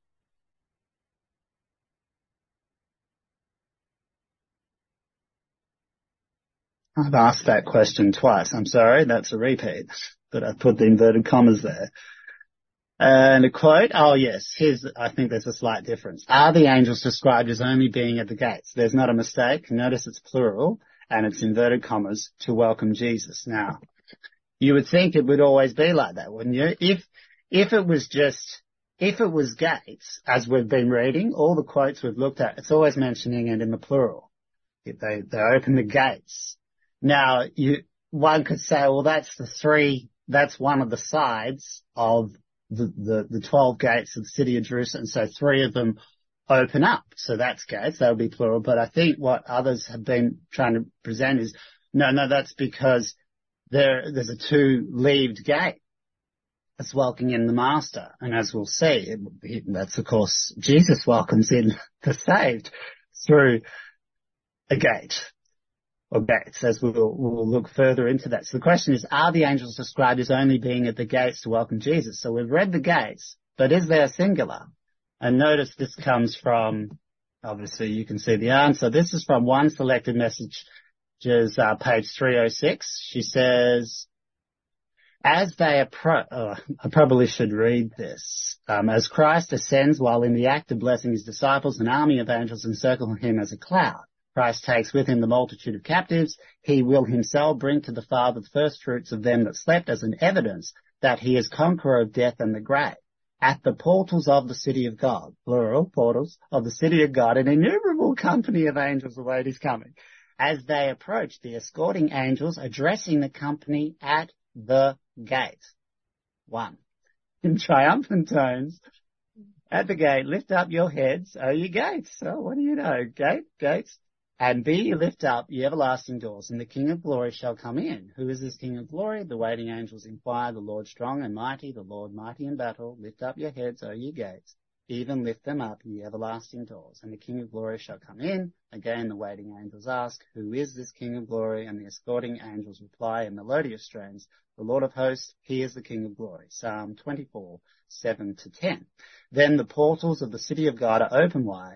I've asked that question twice. I'm sorry, that's a repeat, but I put the inverted commas there. And a quote, oh yes, here's, I think there's a slight difference. Are the angels described as only being at the gates? There's not a mistake. Notice it's plural and it's inverted commas, to welcome Jesus. Now, you would think it would always be like that, wouldn't you? If, if it was just, if it was gates, as we've been reading, all the quotes we've looked at, it's always mentioning it in the plural. If they, they open the gates. Now, you, one could say, well, that's the three, that's one of the sides of the, the, the twelve gates of the city of Jerusalem. So three of them open up. So that's gates. That would be plural. But I think what others have been trying to present is, no, no, that's because there, there's a two-leaved gate that's welcoming in the master. And as we'll see, it, that's of course, Jesus welcomes in the saved through a gate. Or gates, as we'll, we'll look further into that. So the question is, are the angels described as only being at the gates to welcome Jesus? So we've read the gates, but is there a singular? And notice this comes from, obviously you can see the answer. This is from One Selected Messages, uh, page three oh six. She says, as they appro- oh, I probably should read this. Um, as Christ ascends while in the act of blessing his disciples, an army of angels encircle him as a cloud. Christ takes with him the multitude of captives. He will himself bring to the Father the first fruits of them that slept, as an evidence that he is conqueror of death and the grave. At the portals of the city of God, plural, portals of the city of God, an innumerable company of angels await his coming. As they approach, the escorting angels addressing the company at the gate. One, in triumphant tones, at the gate, lift up your heads, O ye gates. So what do you know? Gate, gates. And be ye lift up, ye everlasting doors, and the King of glory shall come in. Who is this King of glory? The waiting angels inquire, the Lord strong and mighty, the Lord mighty in battle. Lift up your heads, O ye gates. Even lift them up, ye everlasting doors, and the King of glory shall come in. Again, the waiting angels ask, who is this King of glory? And the escorting angels reply in melodious strains, the Lord of hosts, he is the King of glory. Psalm twenty-four, seven to ten. Then the portals of the city of God are open wide,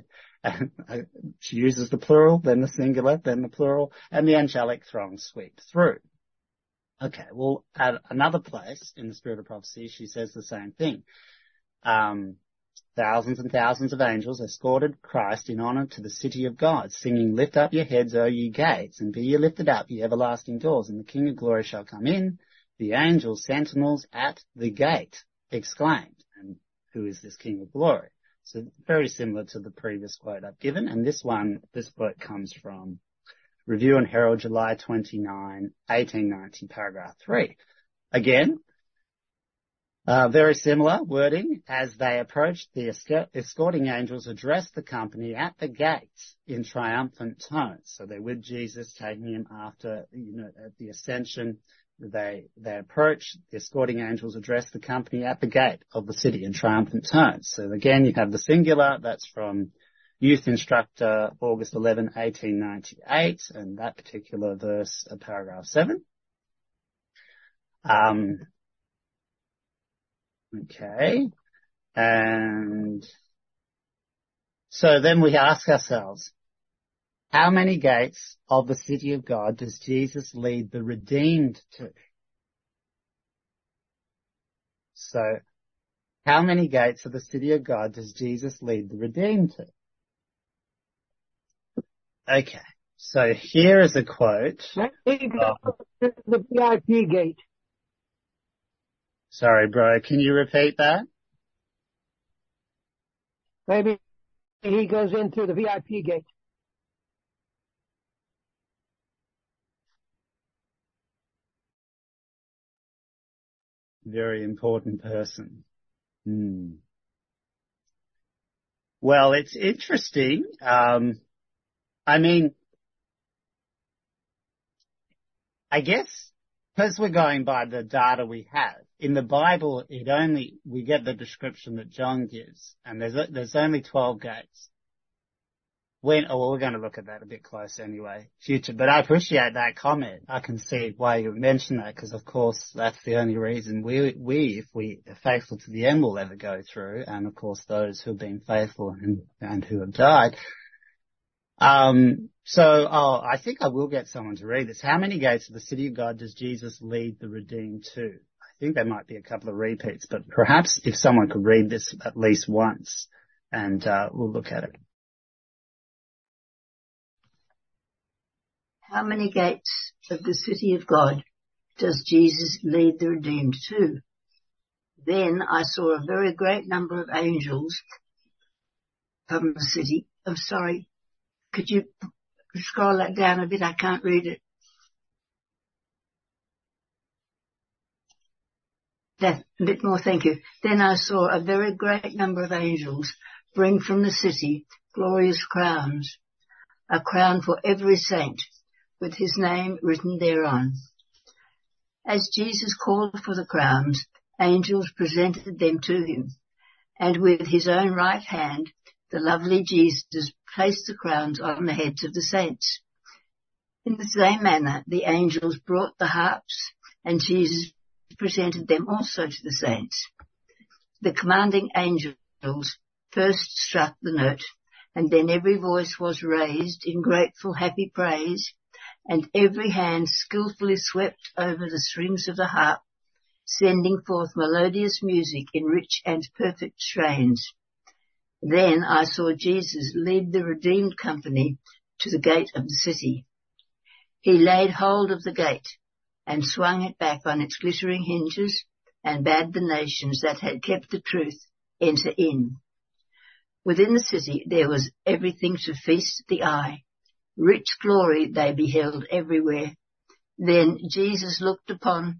And she uses the plural, then the singular, then the plural, and the angelic throng sweep through. Okay, well, at another place in the Spirit of Prophecy, she says the same thing. Um, thousands and thousands of angels escorted Christ in honor to the city of God, singing, "Lift up your heads, O ye gates, and be ye lifted up, ye everlasting doors, and the King of glory shall come in." The angels, sentinels at the gate, exclaimed. And who is this King of glory? So very similar to the previous quote I've given. And this one, this quote comes from Review and Herald, July twenty-ninth, eighteen ninety, paragraph three. Again, uh, very similar wording. As they approached, the escorting angels addressed the company at the gates in triumphant tones. So they're with Jesus, taking him after, you know, at the ascension. They, they approach, the escorting angels address the company at the gate of the city in triumphant tones. So again, you have the singular, that's from Youth Instructor, August eleventh, eighteen ninety-eight, and that particular verse, uh, paragraph seven. Um, okay. And so then we ask ourselves, how many gates of the city of God does Jesus lead the redeemed to? So, how many gates of the city of God does Jesus lead the redeemed to? Okay, so here is a quote. Maybe the V I P gate. Sorry, bro, can you repeat that? Maybe he goes into the V I P gate. Very important person. Hmm. Well, it's interesting. Um, I mean, I guess because we're going by the data we have, in the Bible, it only, we get the description that John gives, and there's, there's only twelve gates. When, oh, well, we're going to look at that a bit closer anyway, future, but I appreciate that comment. I can see why you mentioned that, because of course that's the only reason we, we, if we are faithful to the end, will ever go through, and of course those who have been faithful and, and who have died. Um, so, oh, I think I will get someone to read this. How many gates of the city of God does Jesus lead the redeemed to? I think there might be a couple of repeats, but perhaps if someone could read this at least once, and uh, we'll look at it. How many gates of the city of God does Jesus lead the redeemed to? Then I saw a very great number of angels from the city. I'm sorry, could you scroll that down a bit? I can't read it. That, a bit more, thank you. Then I saw a very great number of angels bring from the city glorious crowns, a crown for every saint, with his name written thereon. As Jesus called for the crowns, angels presented them to him, and with his own right hand, the lovely Jesus placed the crowns on the heads of the saints. In the same manner, the angels brought the harps, and Jesus presented them also to the saints. The commanding angels first struck the note, and then every voice was raised in grateful, happy praise, and every hand skillfully swept over the strings of the harp, sending forth melodious music in rich and perfect strains. Then I saw Jesus lead the redeemed company to the gate of the city. He laid hold of the gate and swung it back on its glittering hinges and bade the nations that had kept the truth enter in. Within the city there was everything to feast the eye. Rich glory they beheld everywhere. Then Jesus looked upon,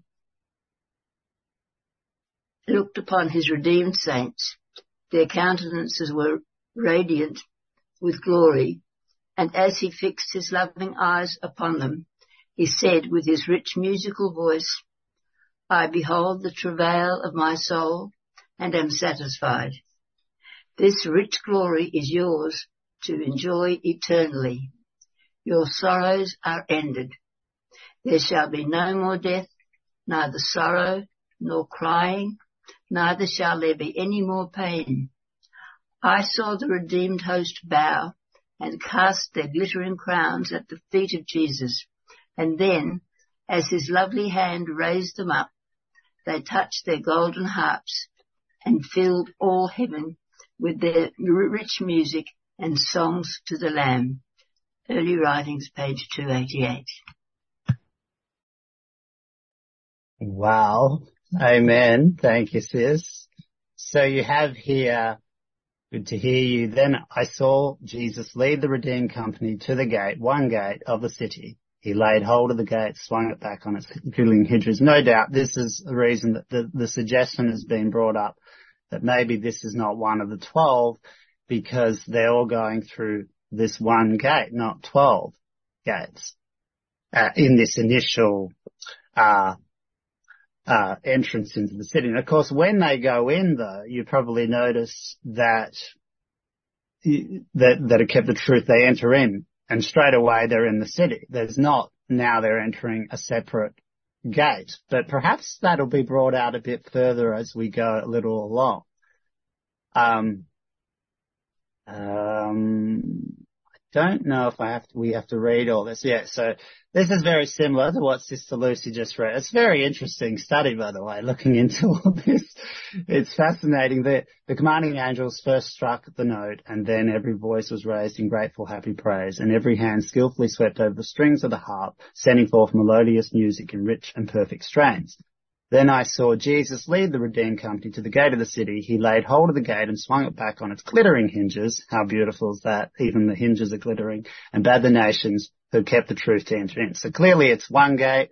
looked upon his redeemed saints. Their countenances were radiant with glory, and as he fixed his loving eyes upon them, he said with his rich musical voice, I behold the travail of my soul, and am satisfied. This rich glory is yours to enjoy eternally. Your sorrows are ended. There shall be no more death, neither sorrow nor crying, neither shall there be any more pain. I saw the redeemed host bow and cast their glittering crowns at the feet of Jesus. And then, as his lovely hand raised them up, they touched their golden harps and filled all heaven with their rich music and songs to the Lamb. Early Writings, page two eighty-eight. Wow. Amen. Thank you, sis. So you have here, good to hear you. Then I saw Jesus lead the redeemed company to the gate, one gate of the city. He laid hold of the gate, swung it back on its glittering hinges. No doubt this is the reason that the, the suggestion has been brought up that maybe this is not one of the twelve because they're all going through this one gate, not twelve gates, uh, in this initial, uh, uh, entrance into the city. And of course, when they go in though, you probably notice that, that, that it kept the truth, they enter in and straight away they're in the city. There's not now they're entering a separate gate, but perhaps that'll be brought out a bit further as we go a little along. Um, um, I don't know if I have to, we have to read all this. Yeah, so this is very similar to what Sister Lucy just read. It's a very interesting study, by the way, looking into all this. It's fascinating that the commanding angels first struck the note, and then every voice was raised in grateful, happy praise, and every hand skillfully swept over the strings of the harp, sending forth melodious music in rich and perfect strains. Then I saw Jesus lead the redeemed company to the gate of the city. He laid hold of the gate and swung it back on its glittering hinges. How beautiful is that? Even the hinges are glittering. And bade the nations who kept the truth to enter in. So clearly it's one gate,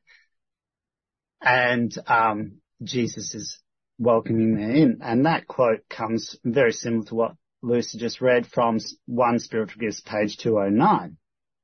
and um Jesus is welcoming them in. And that quote comes very similar to what Lucy just read from One Spiritual Gifts, page two oh nine.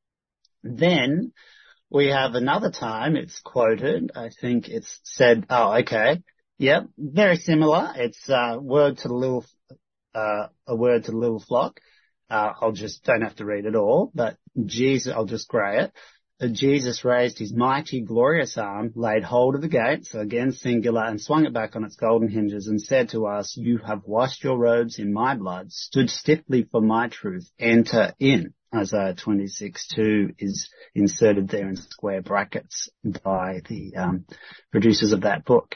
Then we have another time it's quoted. I think it's said, oh, okay. Yep. Very similar. It's, uh, word to the little, uh, a word to the little flock. Uh, I'll just, don't have to read it all, but Jesus, I'll just grey it. Uh, Jesus raised his mighty, glorious arm, laid hold of the gate, so again singular, and swung it back on its golden hinges and said to us, you have washed your robes in my blood, stood stiffly for my truth, enter in. Isaiah twenty-six two is inserted there in square brackets by the um, producers of that book.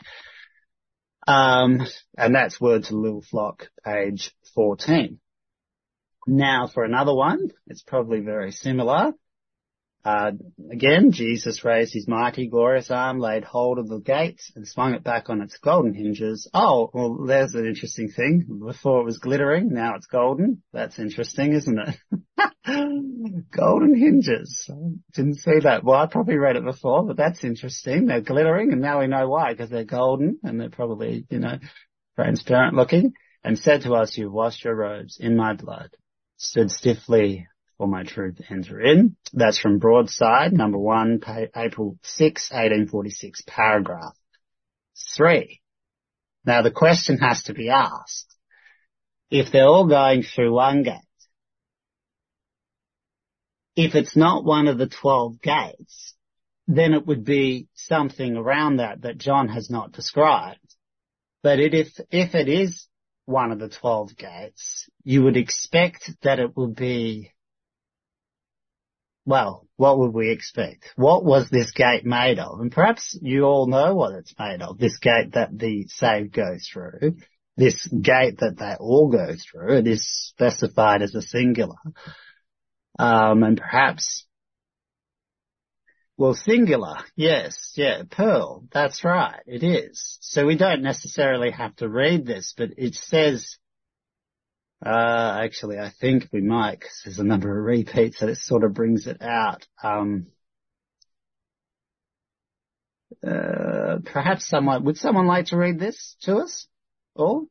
Um, and that's word to the little flock, page fourteen. Now for another one, it's probably very similar. Uh, again, Jesus raised his mighty, glorious arm, laid hold of the gates, and swung it back on its golden hinges. Oh, well, there's an interesting thing. Before it was glittering, now it's golden. That's interesting, isn't it? Golden hinges. I didn't see that. Well, I probably read it before, but that's interesting. They're glittering, and now we know why, because they're golden, and they're probably, you know, transparent looking. And said to us, you've washed your robes in my blood, stood stiffly for my truth enter in. That's from Broadside, number one, April sixth, eighteen forty-six, paragraph three. Now the question has to be asked. If they're all going through one gate, if it's not one of the twelve gates, then it would be something around that that John has not described. But it, if, if it is one of the twelve gates, you would expect that it will be, well, what would we expect? What was this gate made of? And perhaps you all know what it's made of, this gate that the saved go through, this gate that they all go through. It is specified as a singular. Um, and perhaps, well, singular, yes, yeah, pearl, that's right, it is. So we don't necessarily have to read this, but it says, Uh, actually, I think we might, because there's a number of repeats, so it sort of brings it out. Um, uh, perhaps someone, would someone like to read this to us? Or?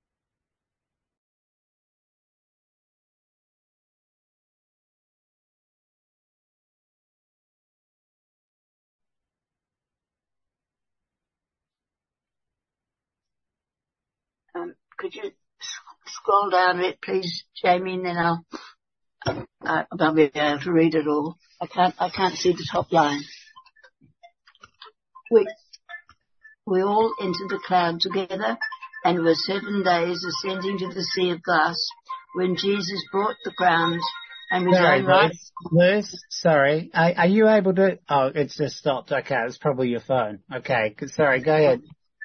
Um, could you scroll down a bit, please, Jamie, and then I'll, uh, I'll be able to read it all. I can't, I can't see the top line. We, we all entered the cloud together and were seven days ascending to the sea of glass when Jesus brought the crowns and with Sorry, his own right... Liz, Liz, sorry. Are, are you able to... Oh, it's just stopped. Okay, it's probably your phone. Okay, sorry, go ahead.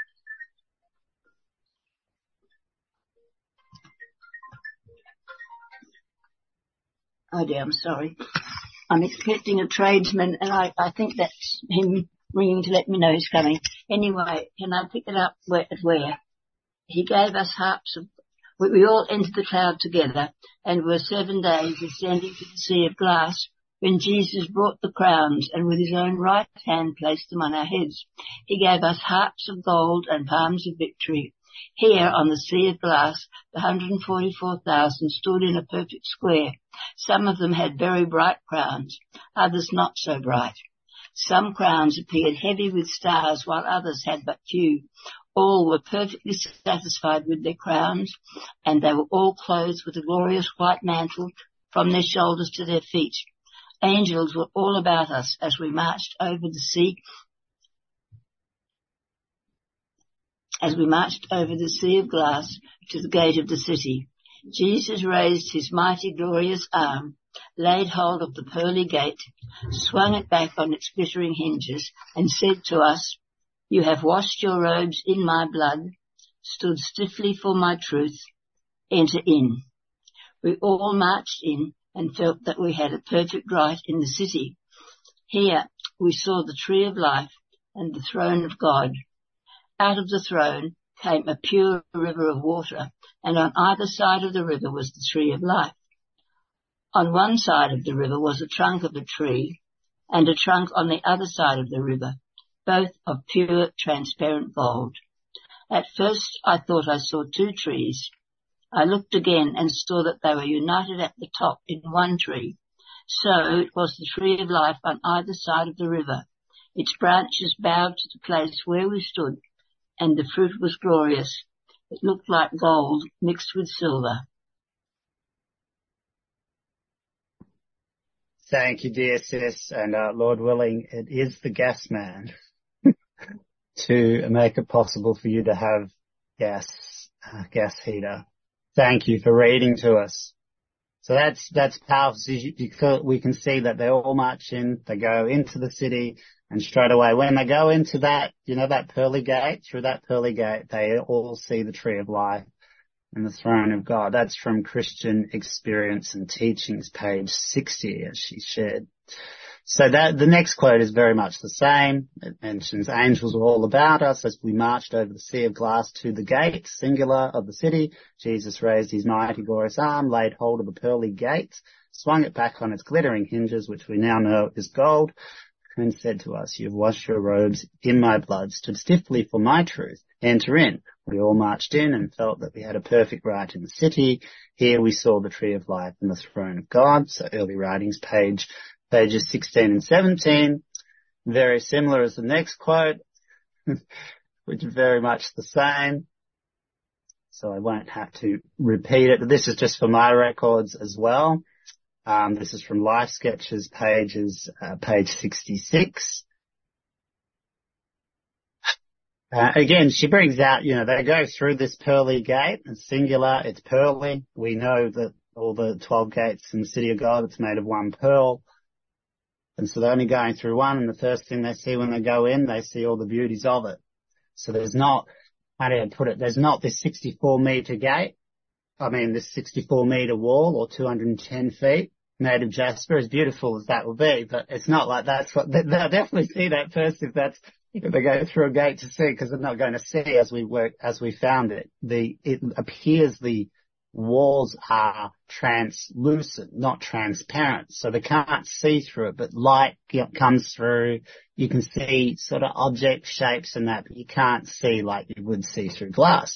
Oh dear, I'm sorry. I'm expecting a tradesman, and I, I think that's him ringing to let me know he's coming. Anyway, can I pick it up where, at where? He gave us harps of... We, we all entered the cloud together, and were seven days ascending to the sea of glass, when Jesus brought the crowns, and with his own right hand placed them on our heads. He gave us harps of gold and palms of victory. Here, on the sea of glass, the one hundred forty-four thousand stood in a perfect square. Some of them had very bright crowns, others not so bright. Some crowns appeared heavy with stars, while others had but few. All were perfectly satisfied with their crowns, and they were all clothed with a glorious white mantle from their shoulders to their feet. Angels were all about us as we marched over the sea as we marched over the sea of glass to the gate of the city. Jesus raised his mighty, glorious arm, laid hold of the pearly gate, swung it back on its glittering hinges, and said to us, "You have washed your robes in my blood, stood stiffly for my truth. Enter in." We all marched in and felt that we had a perfect right in the city. Here we saw the tree of life and the throne of God. Out of the throne came a pure river of water, and on either side of the river was the tree of life. On one side of the river was a trunk of a tree, and a trunk on the other side of the river, both of pure, transparent gold. At first I thought I saw two trees. I looked again and saw that they were united at the top in one tree. So it was the tree of life on either side of the river. Its branches bowed to the place where we stood, and the fruit was glorious. It looked like gold mixed with silver. Thank you, dear sis, and uh, Lord willing, it is the gas man to make it possible for you to have gas, uh, gas heater. Thank you for reading to us. So that's, that's powerful. So you, you feel, we can see that they all march in, they go into the city, and straight away when they go into that, you know, that pearly gate, through that pearly gate, they all see the tree of life and the throne of God. That's from Christian Experience and Teachings, page sixty, as she shared. So that, the next quote is very much the same. It mentions angels were all about us as we marched over the sea of glass to the gate, singular, of the city. Jesus raised his mighty glorious arm, laid hold of the pearly gate, swung it back on its glittering hinges, which we now know is gold, and said to us, "You have washed your robes in my blood, stood stiffly for my truth. Enter in." We all marched in and felt that we had a perfect right in the city. Here we saw the tree of life and the throne of God. So early writings, page pages sixteen and seventeen, very similar as the next quote, which is very much the same. So I won't have to repeat it. This is just for my records as well. Um, this is from Life Sketches, pages, uh, page sixty-six. Uh, again, she brings out, you know, they go through this pearly gate, it's singular, it's pearly. We know that all the twelve gates in the city of God, it's made of one pearl. And so they're only going through one, and the first thing they see when they go in, they see all the beauties of it. So there's not, how do I put it, there's not this sixty-four metre gate. I mean, this sixty-four metre wall, or two hundred ten feet, made of jasper, as beautiful as that will be, but it's not like that's what, they'll definitely see that first if that's, if they go through a gate to see, because they're not going to see as we work, as we found it. The, it appears the walls are translucent, not transparent, so they can't see through it, but light comes through. You can see sort of object shapes and that, but you can't see like you would see through glass.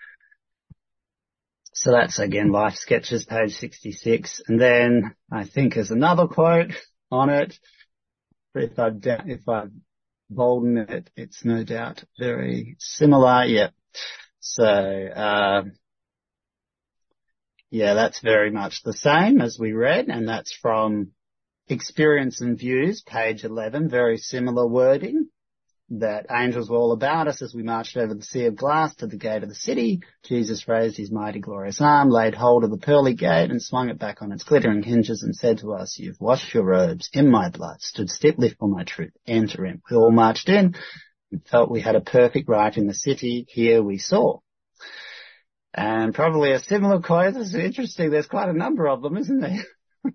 So that's again Life Sketches, page sixty-six. And then I think there's another quote on it. If I if I bolden it, it's no doubt very similar. Yeah. So. Uh, Yeah, that's very much the same as we read, and that's from Experience and Views, page eleven, very similar wording. that angels were all about us as we marched over the sea of glass to the gate of the city. Jesus raised his mighty glorious arm, laid hold of the pearly gate and swung it back on its glittering hinges and said to us, "You've washed your robes in my blood, stood stiffly for my truth. Enter in." We all marched in and felt we had a perfect right in the city. Here we saw. And probably a similar quote. It's interesting. There's quite a number of them, isn't there?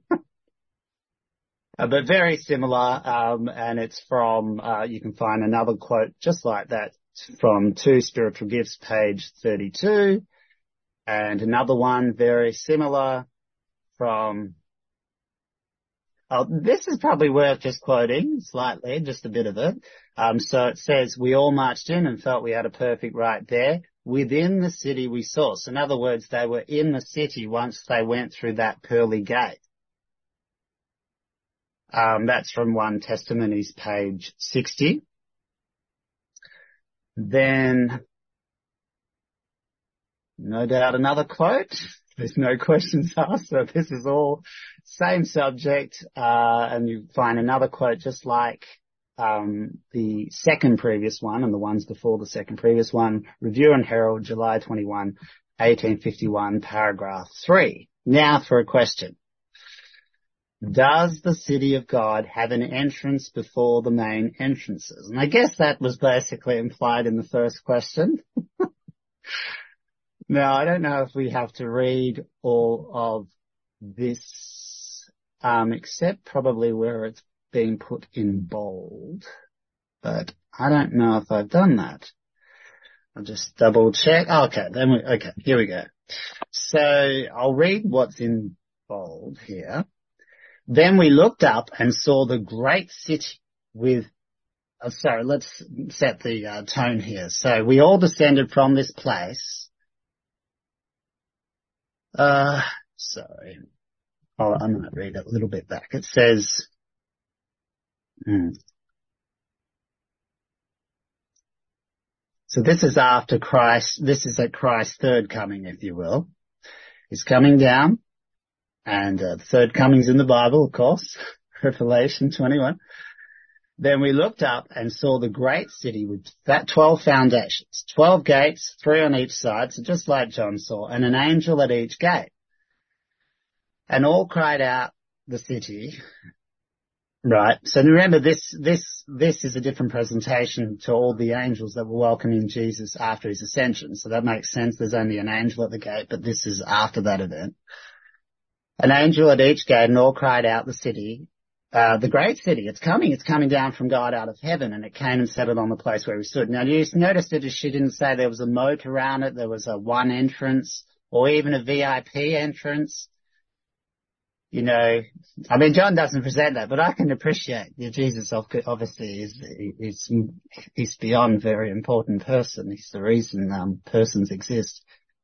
Uh, but very similar, um, and it's from, uh, you can find another quote just like that from Two Spiritual Gifts, page thirty-two, and another one very similar from, oh, this is probably worth just quoting slightly, just a bit of it. Um, so it says, "We all marched in and felt we had a perfect right there. Within the city we saw." So in other words, they were in the city once they went through that pearly gate. Um, that's from First Testimonies, page sixty. Then, no doubt another quote. There's no questions asked, so this is all same subject. Uh, and you find another quote just like um, the second previous one and the ones before the second previous one. Review and Herald, July twenty-first, eighteen fifty-one, paragraph three. Now for a question. Does the city of God have an entrance before the main entrances? And I guess that was basically implied in the first question. Now, I don't know if we have to read all of this, um, except probably where it's being put in bold. But I don't know if I've done that. I'll just double check. Oh, okay, then we, okay, here we go. So I'll read what's in bold here. Then we looked up and saw the great city with, oh, sorry, let's set the uh, tone here. So we all descended from this place. Uh, sorry. Oh, I might read it a little bit back. It says, hmm. So this is after Christ, this is at Christ's third coming, if you will. He's coming down. And uh, the third coming's in the Bible, of course, Revelation twenty-one. Then we looked up and saw the great city with that twelve foundations, twelve gates, three on each side, so just like John saw, and an angel at each gate. And all cried out, the city. Right. So remember, this this this is a different presentation to all the angels that were welcoming Jesus after his ascension. So that makes sense. There's only an angel at the gate, but this is after that event. An angel at each gate, and all cried out, the city, uh, the great city, it's coming, it's coming down from God out of heaven, and it came and settled on the place where we stood. Now, you noticed that she didn't say there was a moat around it, there was a one entrance, or even a V I P entrance. You know, I mean, John doesn't present that, but I can appreciate that Jesus obviously is, is, is beyond very important person. He's the reason, um, persons exist.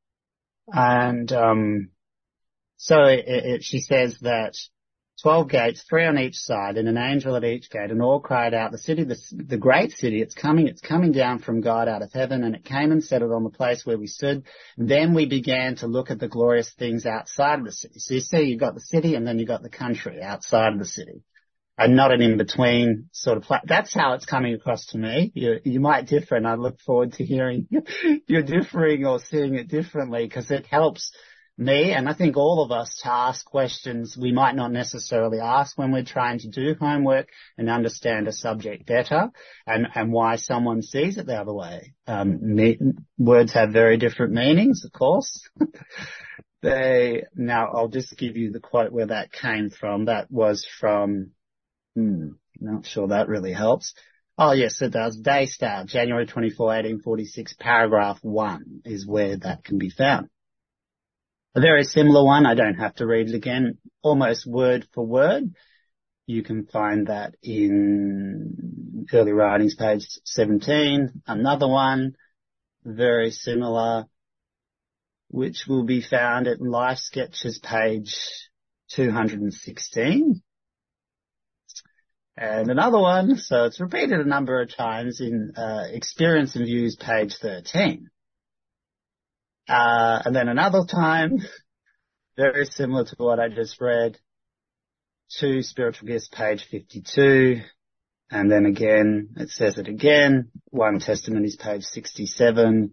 And, um, So it, it, she says that twelve gates, three on each side, and an angel at each gate, and all cried out, the city, the, the great city, it's coming, it's coming down from God out of heaven, and it came and settled on the place where we stood. Then we began to look at the glorious things outside of the city. So you see, you've got the city, and then you've got the country outside of the city. And not an in-between sort of place. That's how it's coming across to me. You, you might differ, and I look forward to hearing you're differing or seeing it differently, because it helps me, and I think all of us, to ask questions we might not necessarily ask when we're trying to do homework and understand a subject better, and, and why someone sees it the other way. Um, me, words have very different meanings, of course. they, now I'll just give you the quote where that came from. That was from, hmm, not sure that really helps. Oh yes, it does. Daystar, January twenty-fourth, eighteen forty-six, paragraph one is where that can be found. A very similar one, I don't have to read it again, almost word for word. You can find that in Early Writings, page seventeen. Another one, very similar, which will be found at Life Sketches, page two hundred sixteen. And another one, so it's repeated a number of times in uh, Experience and Views, page thirteen. Uh, and then another time, very similar to what I just read, Two Spiritual Gifts, page fifty-two, And then again, it says it again. First Testament is page sixty-seven.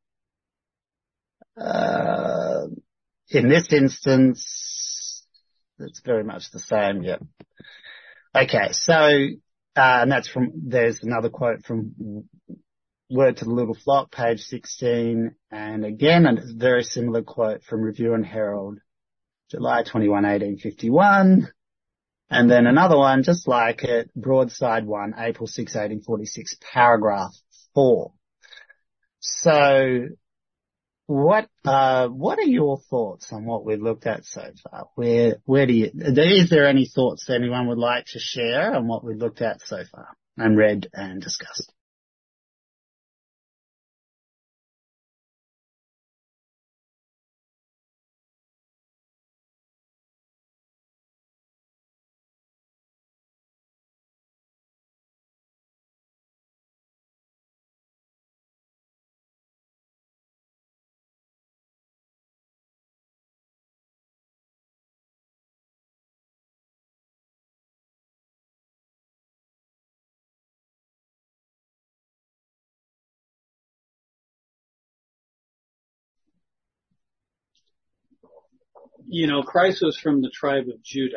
Uh, in this instance, it's very much the same. Yep. Okay. So, uh, and that's from, there's another quote from Word to the Little Flock, page sixteen. And again, a very similar quote from Review and Herald, July twenty-first, eighteen fifty-one. And then another one just like it, Broadside one, April sixth, eighteen forty-six, paragraph four. So what, uh, what are your thoughts on what we've looked at so far? Where, where do you, is there any thoughts anyone would like to share on what we've looked at so far and read and discussed? You know, Christ was from the tribe of Judah.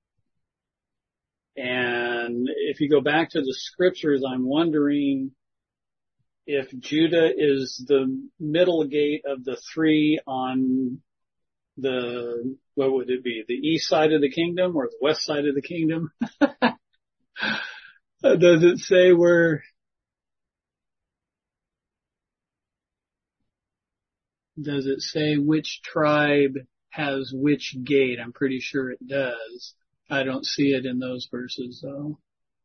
And if you go back to the scriptures, I'm wondering if Judah is the middle gate of the three on the, what would it be, the east side of the kingdom or the west side of the kingdom? Does it say where, does it say which tribe has which gate? I'm pretty sure it does. I don't see it in those verses though.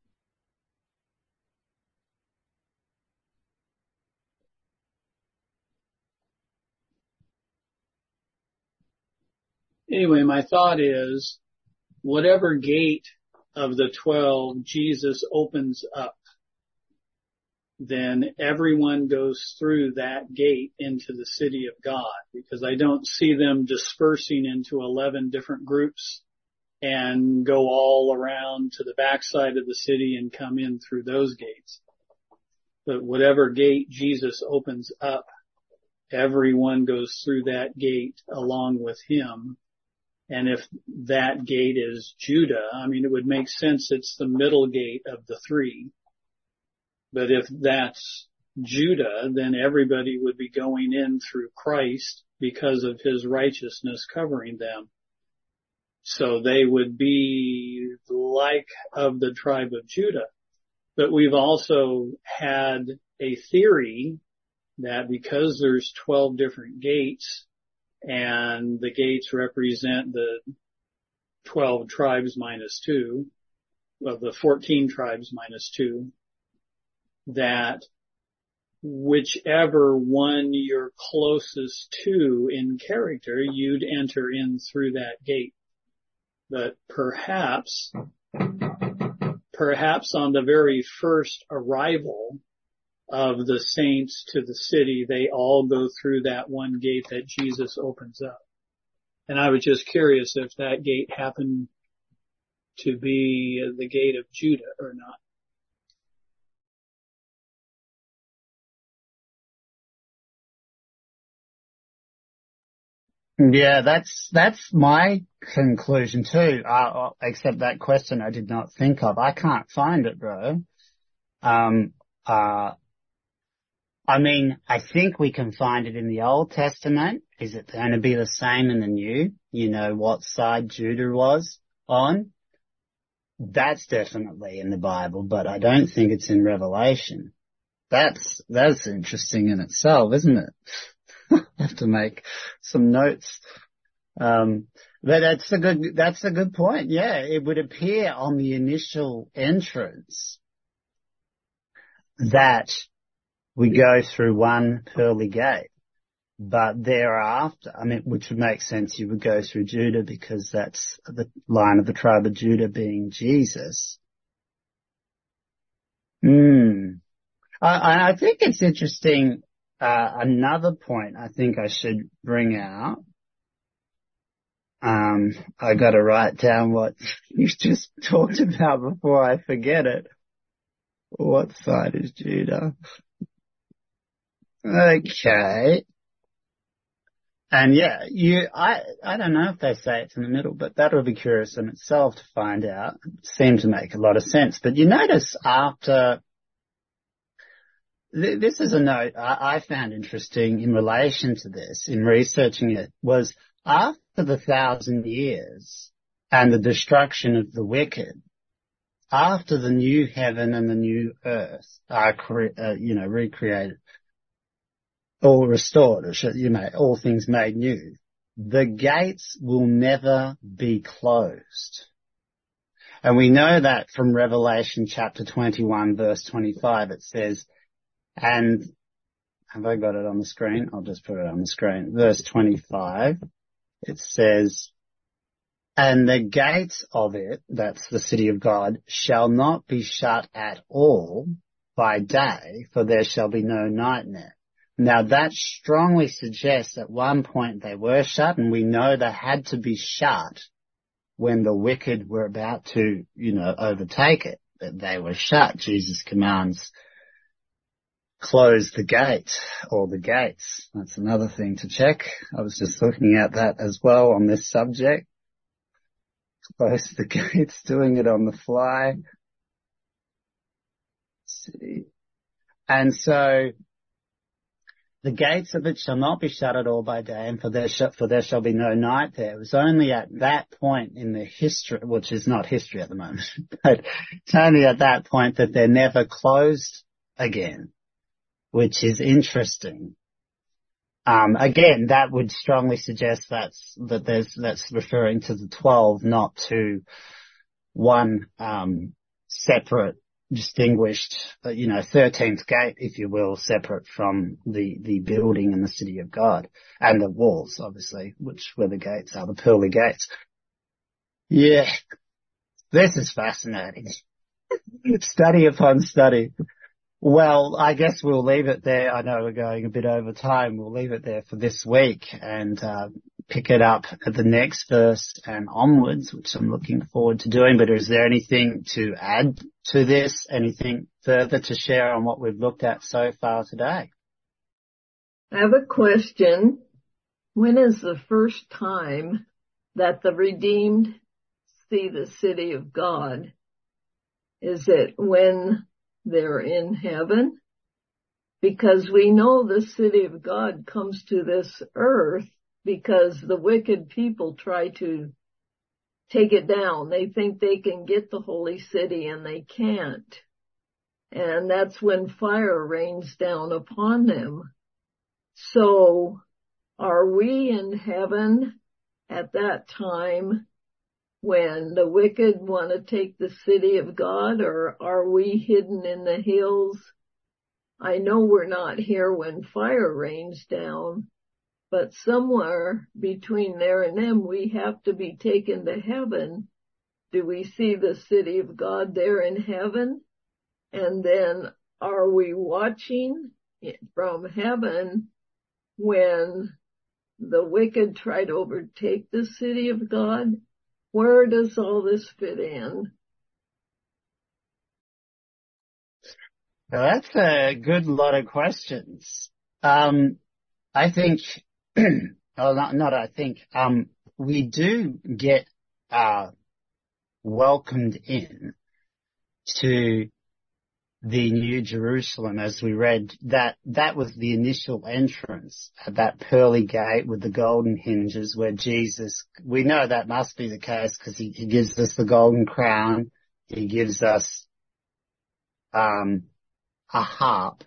Anyway, my thought is whatever gate of the twelve Jesus opens up, then everyone goes through that gate into the city of God, because I don't see them dispersing into eleven different groups and go all around to the backside of the city and come in through those gates. But whatever gate Jesus opens up, everyone goes through that gate along with him. And if that gate is Judah, I mean, it would make sense it's the middle gate of the three. But if that's Judah, then everybody would be going in through Christ because of his righteousness covering them. So they would be like of the tribe of Judah. But we've also had a theory that because there's twelve different gates and the gates represent the twelve tribes minus two, well, the fourteen tribes minus two, that whichever one you're closest to in character, you'd enter in through that gate. But perhaps, perhaps on the very first arrival of the saints to the city, they all go through that one gate that Jesus opens up. And I was just curious if that gate happened to be the gate of Judah or not. Yeah, that's, that's my conclusion too, uh, except that question I did not think of. I can't find it, bro. Um, uh, I mean, I think we can find it in the Old Testament. Is it going to be the same in the New? You know, what side Judah was on? That's definitely in the Bible, but I don't think it's in Revelation. That's, that's interesting in itself, isn't it? I have to make some notes. Um, but that's a good, that's a good point. Yeah, it would appear on the initial entrance that we go through one pearly gate, but thereafter, I mean, which would make sense, you would go through Judah because that's the line of the tribe of Judah being Jesus. Hmm. I, I think it's interesting. Uh, another point I think I should bring out. Um, I got to write down what you just talked about before I forget it. What side is Judah? Okay. And yeah, you, I, I don't know if they say it's in the middle, but that would be curious in itself to find out. It seemed to make a lot of sense. But you notice after, th- this is a note I, I found interesting in relation to this, in researching it, was after the thousand years and the destruction of the wicked, after the new heaven and the new earth are, cre- uh, you know, recreated, or restored, or should, you know, all things made new, the gates will never be closed. And we know that from Revelation chapter twenty-one, verse twenty-five. It says, and have I got it on the screen? I'll just put it on the screen. Verse twenty-five, it says, and the gates of it, that's the city of God, shall not be shut at all by day, for there shall be no night in it. Now that strongly suggests at one point they were shut, and we know they had to be shut when the wicked were about to, you know, overtake it. That they were shut. Jesus commands, close the gate, or the gates. That's another thing to check. I was just looking at that as well on this subject. Close the gates, doing it on the fly. Let's see. And so, the gates of it shall not be shut at all by day, and for there, sh- for there shall be no night there. It was only at that point in the history, which is not history at the moment, but it's only at that point that they're never closed again, which is interesting. Um, again, that would strongly suggest that's, that there's, that's referring to the twelve, not to one, um, separate, distinguished, uh, you know, thirteenth gate, if you will, separate from the, the building and the city of God, and the walls, obviously, which were the gates are, the pearly gates. Yeah, this is fascinating. Study upon study. Well, I guess we'll leave it there. I know we're going a bit over time. We'll leave it there for this week and uh, pick it up at the next verse and onwards, which I'm looking forward to doing. But is there anything to add to this? Anything further to share on what we've looked at so far today? I have a question. When is the first time that the redeemed see the city of God? Is it when they're in heaven? Because we know the city of God comes to this earth because the wicked people try to take it down. They think they can get the holy city and they can't. And that's when fire rains down upon them. So are we in heaven at that time when the wicked want to take the city of God, or are we hidden in the hills? I know we're not here when fire rains down, but somewhere between there and them, we have to be taken to heaven. Do we see the city of God there in heaven? And then are we watching from heaven when the wicked try to overtake the city of God? Where does all this fit in? Well, that's a good lot of questions. Um, I think, well, not, not I think, um, we do get, uh, welcomed in to the New Jerusalem, as we read, that, that was the initial entrance at that pearly gate with the golden hinges where Jesus, we know that must be the case because he, he gives us the golden crown. He gives us, um, a harp,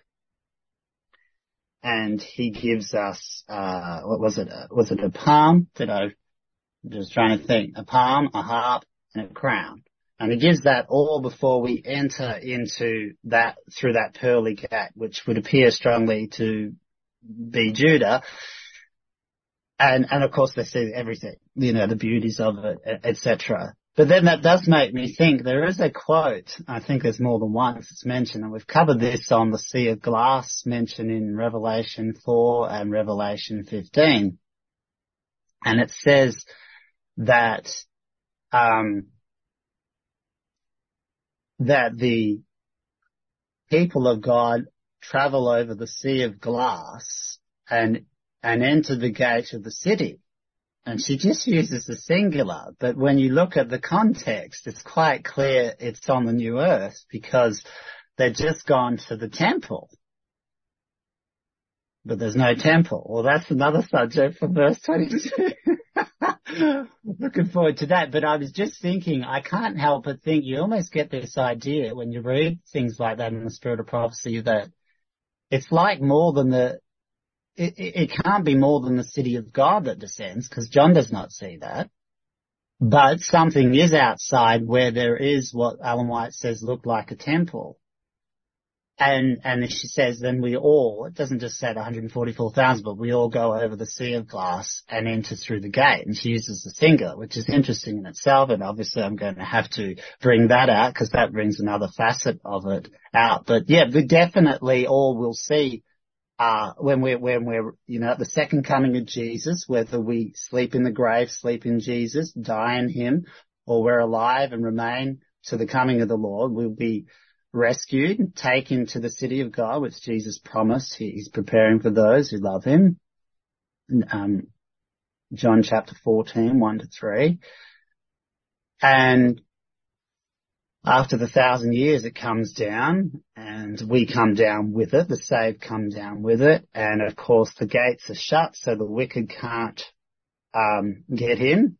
and he gives us, uh, what was it? Was it a palm? Did I, I'm just trying to think, a palm, a harp, and a crown. And he gives that all before we enter into that, through that pearly gate, which would appear strongly to be Judah. And, and of course they see everything, you know, the beauties of it, et cetera. But then that does make me think there is a quote, I think there's more than once it's mentioned, and we've covered this on the Sea of Glass mentioned in Revelation four and Revelation fifteen. And it says that, um, that the, people of God travel over the sea of glass and, and enter the gate of the city. And she just uses the singular, but when you look at the context, it's quite clear it's on the new earth because they've just gone to the temple. But there's no temple. Well, that's another subject for verse twenty-two. Looking forward to that. But I was just thinking, I can't help but think you almost get this idea when you read things like that in the Spirit of Prophecy that it's like more than the, it, it, it can't be more than the city of God that descends because John does not see that. But something is outside where there is what Ellen White says looked like a temple. And, and she says, then we all, it doesn't just say the one hundred forty-four thousand, but we all go over the sea of glass and enter through the gate. And she uses the singular, which is interesting in itself. And obviously I'm going to have to bring that out because that brings another facet of it out. But yeah, we definitely all will see, uh, when we're, when we're, you know, at the second coming of Jesus, whether we sleep in the grave, sleep in Jesus, die in him, or we're alive and remain to the coming of the Lord, we'll be rescued, taken to the city of God, which Jesus promised he's preparing for those who love him. Um, John chapter fourteen, one to three. And after the thousand years, it comes down and we come down with it. The saved come down with it. And of course, the gates are shut so the wicked can't, um, get in.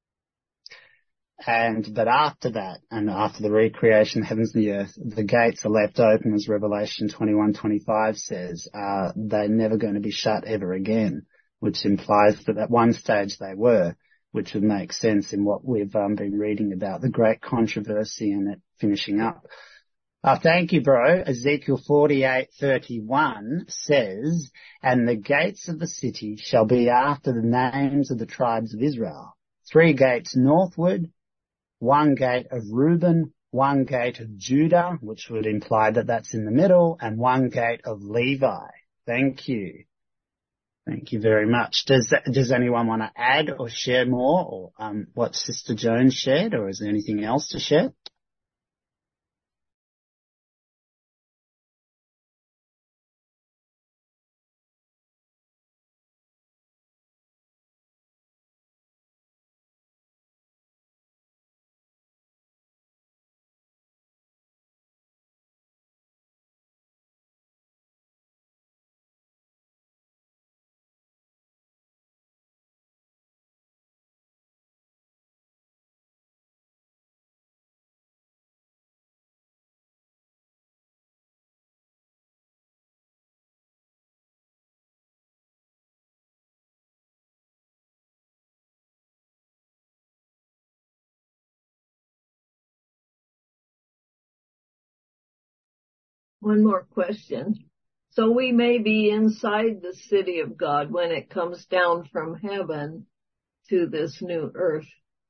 And, but after that, and after the recreation of heavens and the earth, the gates are left open, as Revelation twenty-one twenty-five says, uh, they're never going to be shut ever again, which implies that at one stage they were, which would make sense in what we've um, been reading about the great controversy and it finishing up. Uh, thank you, bro. Ezekiel forty-eight thirty-one says, and the gates of the city shall be after the names of the tribes of Israel. Three gates northward, one gate of Reuben, one gate of Judah, which would imply that that's in the middle, and one gate of Levi. Thank you. Thank you very much. Does does anyone want to add or share more, or um, what Sister Jones shared, or is there anything else to share? One more question. So we may be inside the city of God when it comes down from heaven to this new earth.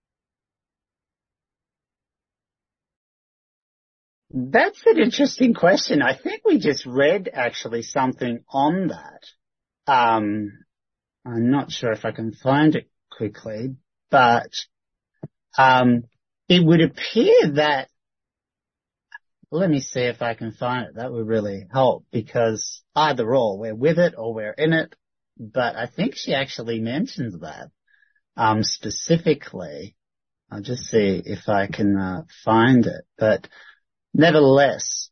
That's an interesting question. I think we just read actually something on that. Um, I'm not sure if I can find it quickly, but um, it would appear that, let me see if I can find it. That would really help because either or, we're with it or we're in it. But I think she actually mentions that um, specifically. I'll just see if I can uh, find it. But nevertheless,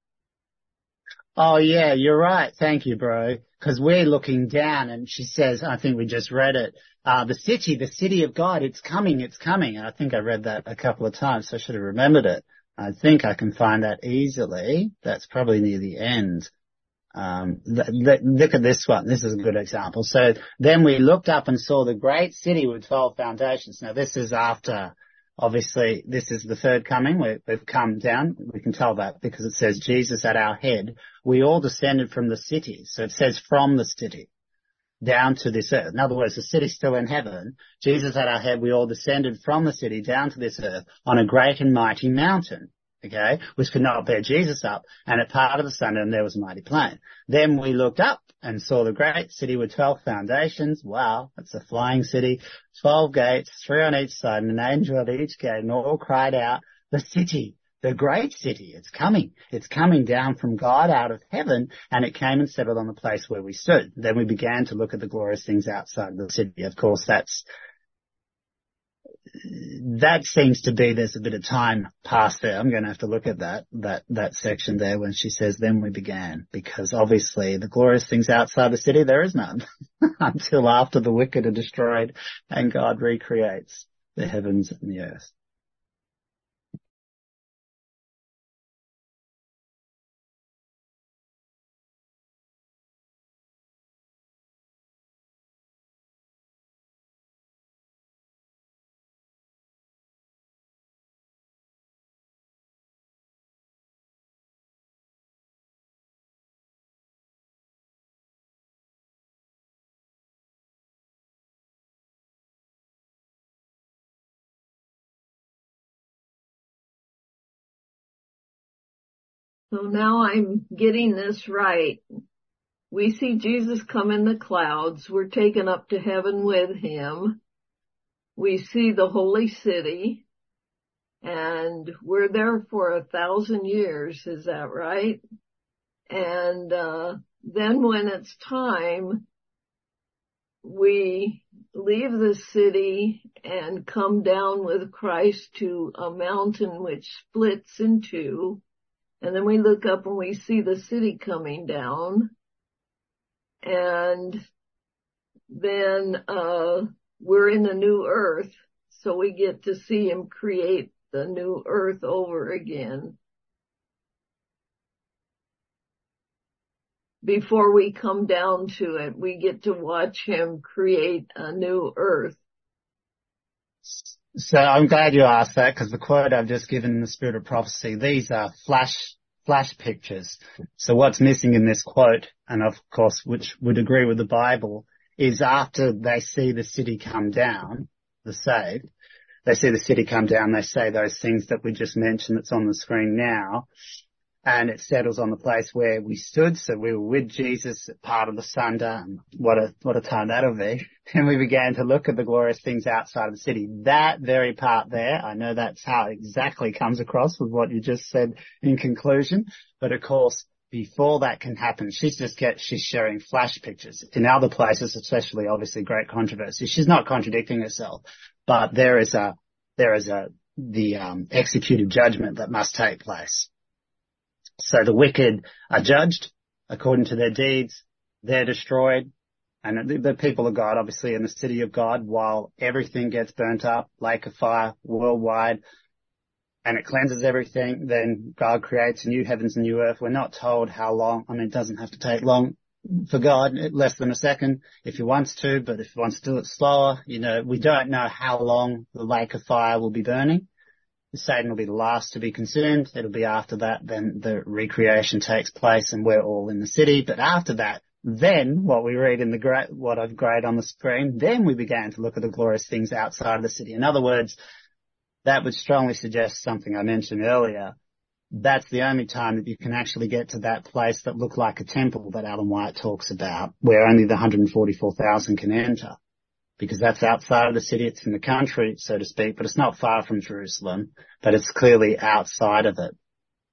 oh yeah, you're right. Thank you, bro. Because we're looking down and she says, I think we just read it, uh, the city, the city of God, it's coming, it's coming. And I think I read that a couple of times, so I should have remembered it. I think I can find that easily. That's probably near the end. Um, th- th- look at this one. This is a good example. So then we looked up and saw the great city with twelve foundations. Now this is after, obviously, this is the third coming. We, we've come down. We can tell that because it says Jesus at our head. We all descended from the city. So it says from the city down to this earth. In other words, the city's still in heaven. Jesus at our head. We all descended from the city down to this earth on a great and mighty mountain. Okay, which could not bear Jesus up, and at part of the sun, and there was a mighty plain. Then we looked up and saw the great city with twelve foundations. Wow, that's a flying city. Twelve gates, three on each side, and an angel at each gate, and all cried out, the city, the great city. It's coming. It's coming down from God out of heaven, and it came and settled on the place where we stood. Then we began to look at the glorious things outside of the city. Of course, that's that seems to be, there's a bit of time past there. I'm going to have to look at that, that, that section there when she says, then we began, because obviously the glorious things outside the city, there is none until after the wicked are destroyed and God recreates the heavens and the earth. So now I'm getting this right. We see Jesus come in the clouds. We're taken up to heaven with him. We see the holy city, and we're there for a thousand years. Is that right? And uh then when it's time, we leave the city and come down with Christ to a mountain which splits in two. And then we look up and we see the city coming down. And then uh we're in the new earth, so we get to see him create the new earth over again. Before we come down to it, we get to watch him create a new earth. So I'm glad you asked that, because the quote I've just given in the Spirit of Prophecy, these are flash, flash pictures. So what's missing in this quote, and of course, which would agree with the Bible, is after they see the city come down, the saved, they see the city come down, they say those things that we just mentioned that's on the screen now, and it settles on the place where we stood. So we were with Jesus at part of the Sunder. What a, what a time that'll be. And we began to look at the glorious things outside of the city. That very part there, I know that's how it exactly comes across with what you just said in conclusion. But of course, before that can happen, she's just get, she's sharing flash pictures. In other places, especially obviously great controversy, she's not contradicting herself, but there is a, there is a, the, um, executed judgment that must take place. So the wicked are judged according to their deeds. They're destroyed. And the, the people of God, obviously, in the city of God, while everything gets burnt up, lake of fire worldwide, and it cleanses everything, then God creates a new heavens and new earth. We're not told how long. I mean, it doesn't have to take long for God, less than a second if he wants to, but if he wants to do it slower, you know, we don't know how long the lake of fire will be burning. Satan will be the last to be consumed. It'll be after that, then the recreation takes place and we're all in the city. But after that, then what we read in the great, what I've grayed on the screen, then we began to look at the glorious things outside of the city. In other words, that would strongly suggest something I mentioned earlier. That's the only time that you can actually get to that place that looked like a temple that Ellen White talks about, where only the one hundred forty-four thousand can enter. Because that's outside of the city, it's in the country, so to speak, but it's not far from Jerusalem, but it's clearly outside of it.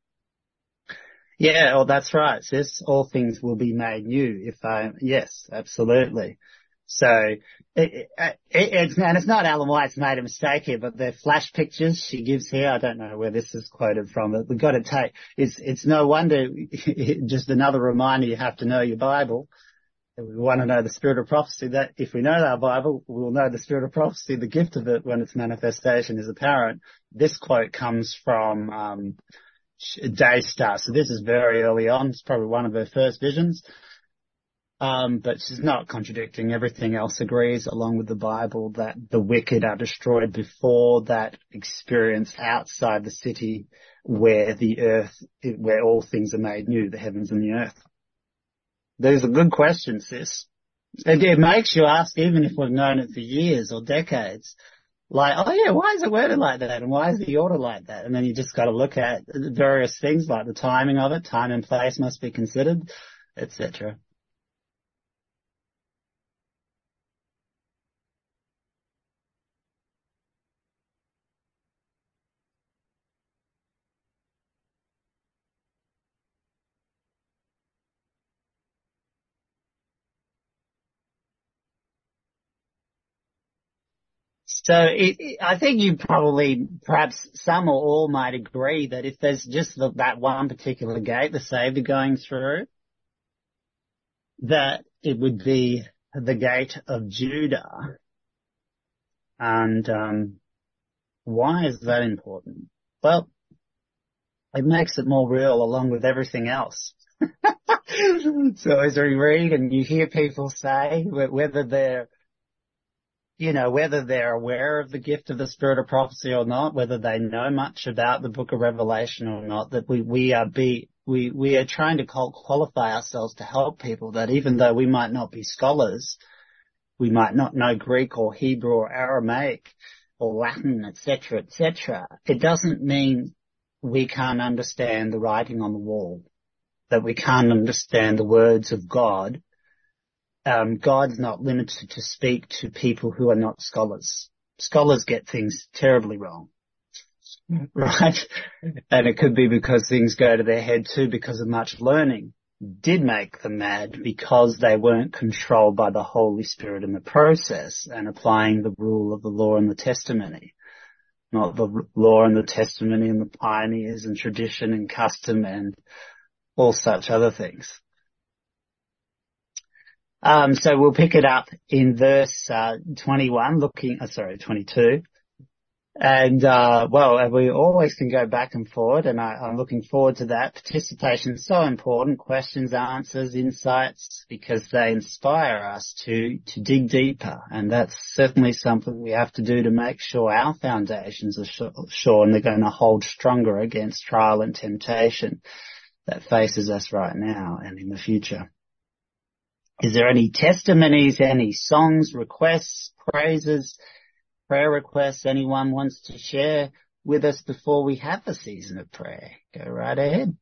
Yeah, well, that's right, sis. All things will be made new if I, yes, absolutely. So, it, it, it's, and it's not Ellen White's made a mistake here, but the flash pictures she gives here, I don't know where this is quoted from, but we've got to take, it's, it's no wonder, just another reminder you have to know your Bible. We want to know the Spirit of Prophecy, that if we know our Bible, we'll know the Spirit of Prophecy, the gift of it when its manifestation is apparent. This quote comes from um Daystar. So this is very early on. It's probably one of her first visions. Um, but she's not contradicting. Everything else agrees along with the Bible that the wicked are destroyed before that experience outside the city where the earth, where all things are made new, the heavens and the earth. These are good questions, sis. It, it makes you ask, even if we've known it for years or decades, like, oh yeah, why is it worded like that? And why is the order like that? And then you just got to look at various things like the timing of it, time and place must be considered, et cetera. So it, it, I think you probably, perhaps some or all might agree that if there's just the, that one particular gate the saved are going through, that it would be the gate of Judah. And um, why is that important? Well, it makes it more real along with everything else. So as we read and you hear people say, whether they're, you know, whether they're aware of the gift of the spirit of prophecy or not, whether they know much about the book of Revelation or not, that we, we are be, we, we are trying to qualify ourselves to help people that even though we might not be scholars, we might not know Greek or Hebrew or Aramaic or Latin, et cetera, et cetera. It doesn't mean we can't understand the writing on the wall, that we can't understand the words of God. Um, God's not limited to speak to people who are not scholars. Scholars get things terribly wrong, right? And it could be because things go to their head too because of much learning did make them mad because they weren't controlled by the Holy Spirit in the process and applying the rule of the law and the testimony, not the law and the testimony and the pioneers and tradition and custom and all such other things. Um, so we'll pick it up in verse uh, twenty-one, looking, uh, sorry, twenty-two. And, uh, well, we always can go back and forward, and I, I'm looking forward to that. Participation is so important, questions, answers, insights, because they inspire us to, to dig deeper. And that's certainly something we have to do to make sure our foundations are sure and they're going to hold stronger against trial and temptation that faces us right now and in the future. Is there any testimonies, any songs, requests, praises, prayer requests anyone wants to share with us before we have a season of prayer? Go right ahead.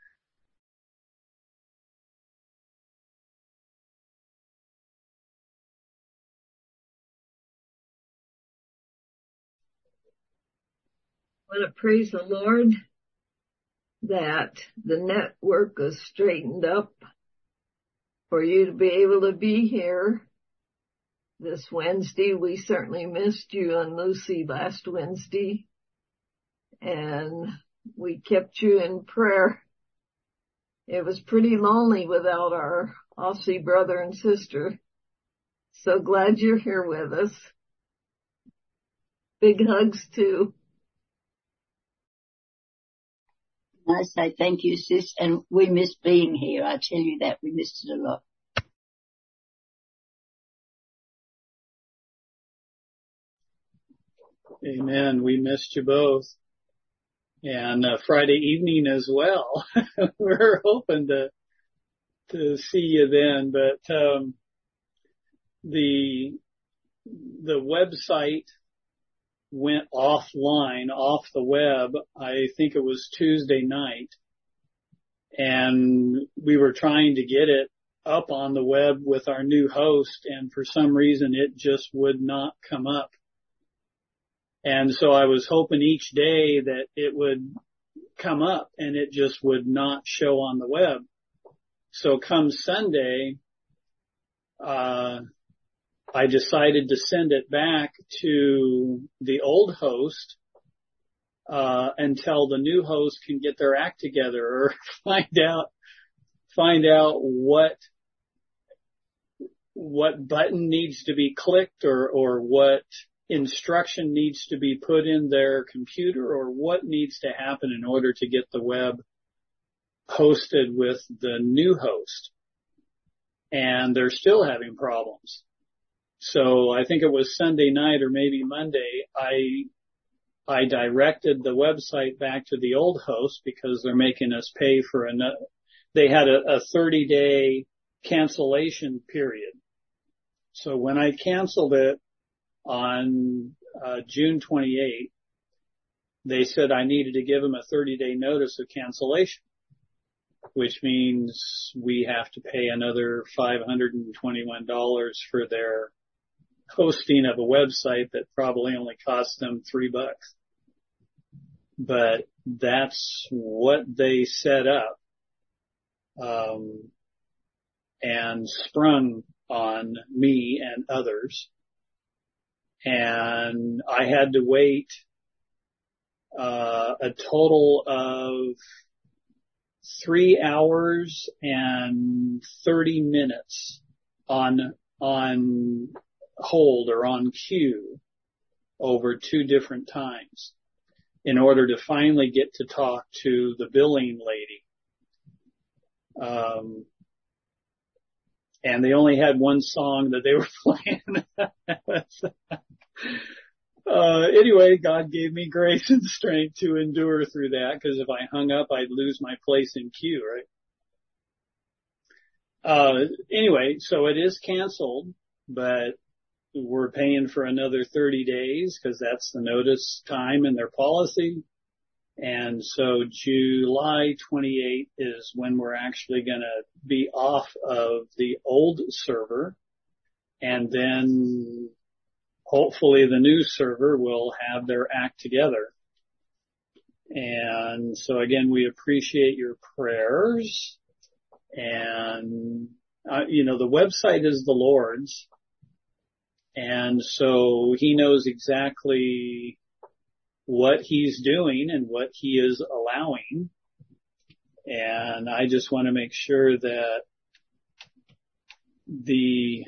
I want to praise the Lord that the network is straightened up for you to be able to be here this Wednesday. We certainly missed you and Lucy last Wednesday, and we kept you in prayer. It was pretty lonely without our Aussie brother and sister. So glad you're here with us. Big hugs too. I say thank you, sis, and we miss being here. I tell you that, we missed it a lot. Amen. We missed you both. And uh, Friday evening as well. We're hoping to to see you then, but um, the the website went offline, off the web. I think it was Tuesday night, and we were trying to get it up on the web with our new host, and for some reason it just would not come up. And so I was hoping each day that it would come up, and it just would not show on the web. So come Sunday, uh, I decided to send it back to the old host, uh, until the new host can get their act together or find out, find out what, what button needs to be clicked or, or what instruction needs to be put in their computer or what needs to happen in order to get the web hosted with the new host. And they're still having problems. So I think it was Sunday night or maybe Monday, I, I directed the website back to the old host because they're making us pay for another, they had a, a thirty day cancellation period. So when I canceled it on uh, June twenty-eighth, they said I needed to give them a thirty day notice of cancellation, which means we have to pay another five hundred twenty-one dollars for their hosting of a website that probably only cost them three bucks. But that's what they set up, um, and sprung on me and others. and I had to wait uh, a total of three hours and thirty minutes on on hold or on queue over two different times in order to finally get to talk to the billing lady. Um, and they only had one song that they were playing. uh, anyway, God gave me grace and strength to endure through that, because if I hung up, I'd lose my place in queue, right? Uh, anyway, so it is canceled, but we're paying for another thirty days because that's the notice time in their policy. And so July twenty-eighth is when we're actually going to be off of the old server. And then hopefully the new server will have their act together. And so again, we appreciate your prayers. And, uh, you know, the website is the Lord's. And so he knows exactly what he's doing and what he is allowing. And I just want to make sure that the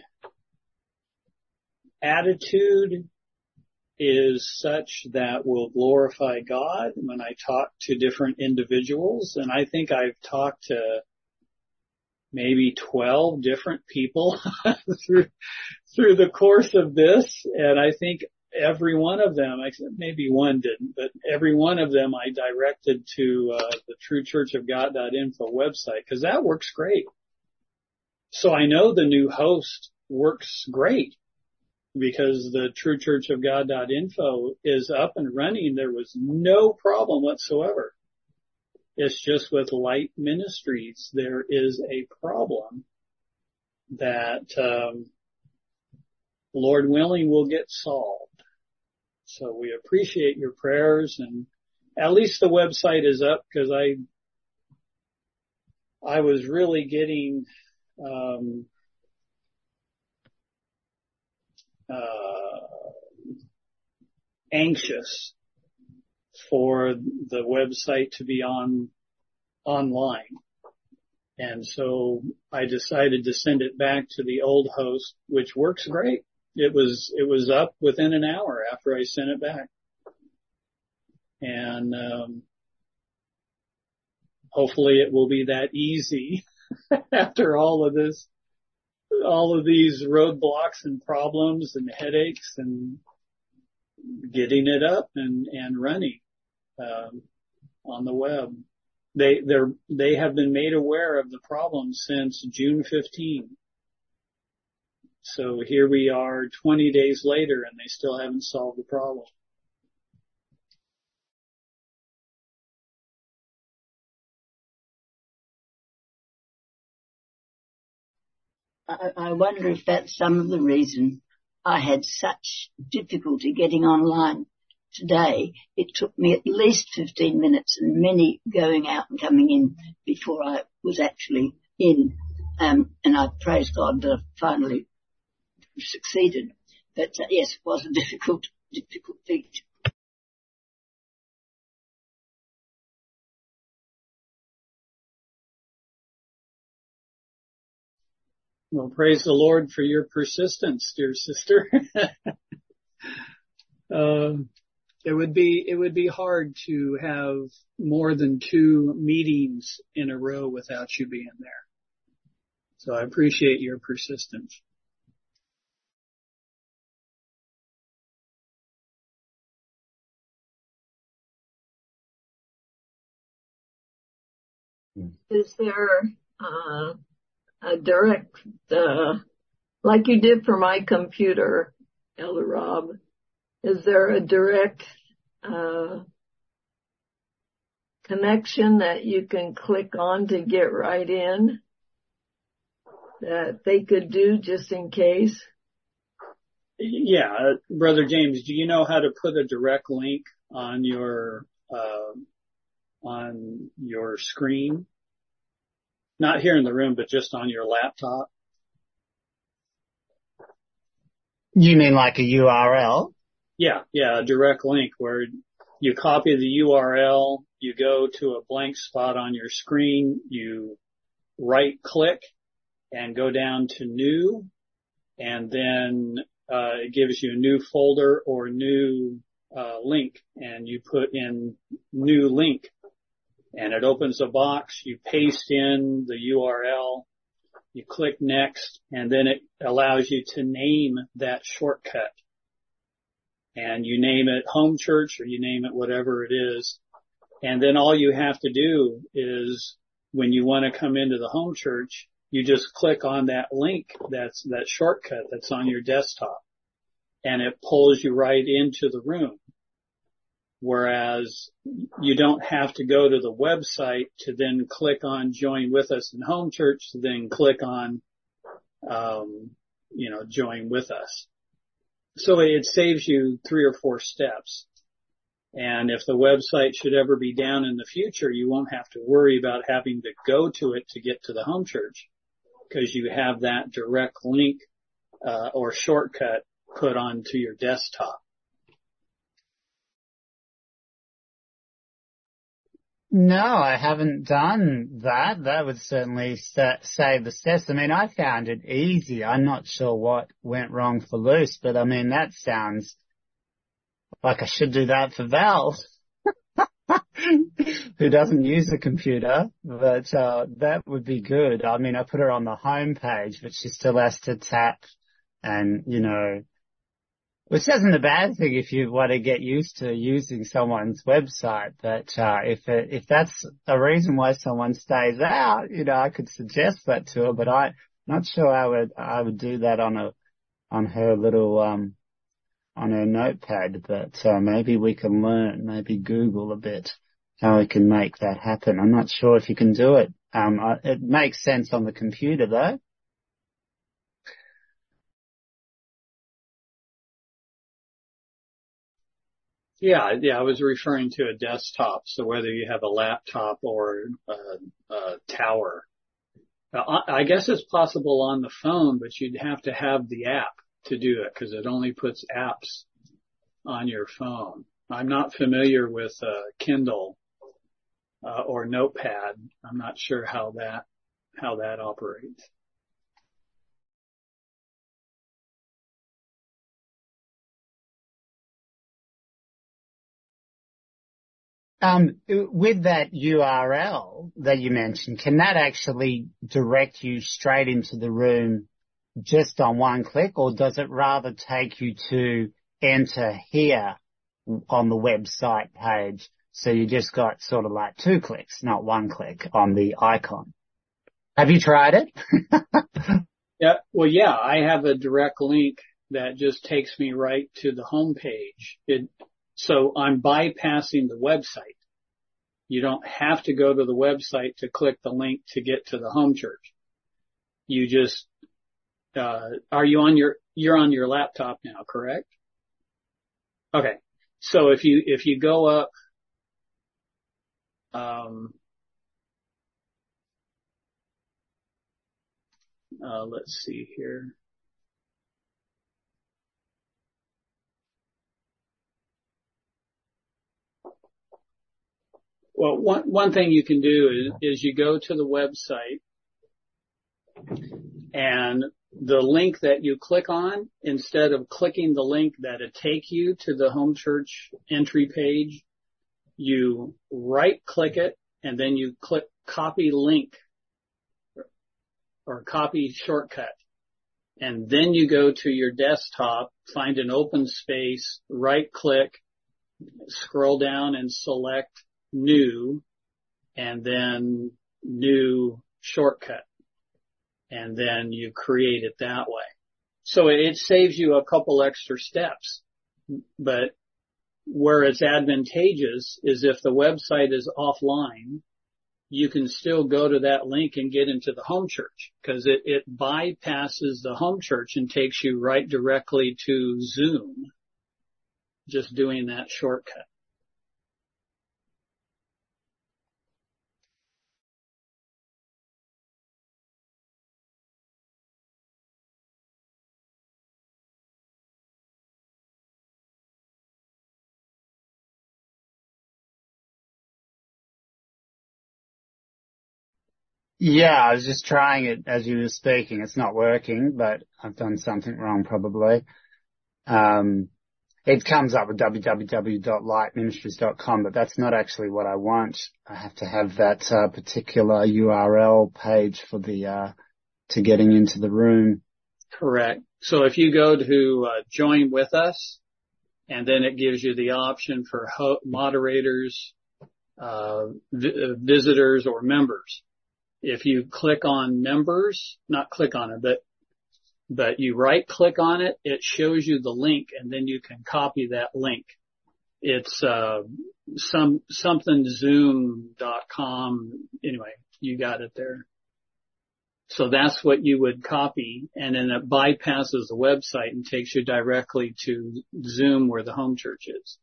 attitude is such that will glorify God when I talk to different individuals. And I think I've talked to maybe twelve different people through through the course of this, and I think every one of them, except maybe one didn't, but every one of them I directed to uh, the true church of god dot info website, because that works great. So I know the new host works great because the true church of god dot info is up and running. There was no problem whatsoever. It's just with Light Ministries, there is a problem that, um, Lord willing, will get solved. So we appreciate your prayers, and at least the website is up, because I, I was really getting, um, uh, anxious for the website to be on, online. And so I decided to send it back to the old host, which works great. It was, it was up within an hour after I sent it back. And, um, hopefully it will be that easy after all of this, all of these roadblocks and problems and headaches and getting it up and, and running, um, on the web. They, they're, they have been made aware of the problem since June fifteenth. So here we are twenty days later and they still haven't solved the problem. I, I wonder if that's some of the reason I had such difficulty getting online today. It took me at least fifteen minutes and many going out and coming in before I was actually in. Um, and I praise God that I finally succeeded. But uh, yes, it was a difficult, difficult feature. Well, praise the Lord for your persistence, dear sister. um, it would be, it would be hard to have more than two meetings in a row without you being there. So I appreciate your persistence. Is there uh, a direct, uh, like you did for my computer, Elder Rob, is there a direct uh, connection that you can click on to get right in that they could do just in case? Yeah, uh, Brother James, do you know how to put a direct link on your uh, on your screen? Not here in the room, but just on your laptop. You mean like a U R L? Yeah, yeah, a direct link where you copy the U R L, you go to a blank spot on your screen, you right click and go down to new, and then uh, it gives you a new folder or new uh, link, and you put in new link, and it opens a box. You paste in the U R L, you click next, and then it allows you to name that shortcut. And you name it home church, or you name it whatever it is. And then all you have to do is when you want to come into the home church, you just click on that link, that's that shortcut that's on your desktop, and it pulls you right into the room. Whereas you don't have to go to the website to then click on join with us in home church to then click on, um, you know, join with us. So it saves you three or four steps. And if the website should ever be down in the future, you won't have to worry about having to go to it to get to the home church, because you have that direct link uh, or shortcut put onto your desktop. No, I haven't done that. That would certainly sa- save the steps. I mean, I found it easy. I'm not sure what went wrong for Luce, but I mean, that sounds like I should do that for Val, who doesn't use a computer, but uh, that would be good. I mean, I put her on the home page, but she still has to tap and, you know, which isn't a bad thing if you want to get used to using someone's website. But uh, if it, if that's a reason why someone stays out, you know, I could suggest that to her. But I'm not sure I would I would do that on a on her little um on her notepad. But uh, maybe we can learn, maybe Google a bit how we can make that happen. I'm not sure if you can do it. Um, I, it makes sense on the computer though. Yeah, yeah, I was referring to a desktop. So whether you have a laptop or a, a tower, uh, I guess it's possible on the phone, but you'd have to have the app to do it because it only puts apps on your phone. I'm not familiar with uh, Kindle uh, or Notepad. I'm not sure how that how that operates. Um, with that U R L that you mentioned, can that actually direct you straight into the room just on one click, or does it rather take you to enter here on the website page? So you just got sort of like two clicks, not one click on the icon. Have you tried it? Yeah, well, yeah, I have a direct link that just takes me right to the home page. It, so I'm bypassing the website. You don't have to go to the website to click the link to get to the home church. You just, uh, are you on your, you're on your laptop now, correct? Okay. So if you, if you go up, um, uh, let's see here. Well, one, one thing you can do is, is you go to the website, and the link that you click on, instead of clicking the link that'll take you to the home church entry page, you right click it and then you click copy link or copy shortcut. And then you go to your desktop, find an open space, right click, scroll down and select new, and then new shortcut. And then you create it that way. So it saves you a couple extra steps. But where it's advantageous is if the website is offline, you can still go to that link and get into the home church, because it, it bypasses the home church and takes you right directly to Zoom, just doing that shortcut. Yeah, I was just trying it as you were speaking. It's not working, but I've done something wrong probably. Um, it comes up with w w w dot light ministries dot com, but that's not actually what I want. I have to have that uh, particular U R L page for the, uh, to getting into the room. Correct. So if you go to uh, join with us, and then it gives you the option for ho- moderators, uh, vi- visitors, or members. If you click on members, not click on it, but but you right click on it, it shows you the link, and then you can copy that link. It's uh, some something zoom dot com. Anyway, you got it there. So that's what you would copy, and then it bypasses the website and takes you directly to Zoom where the home church is.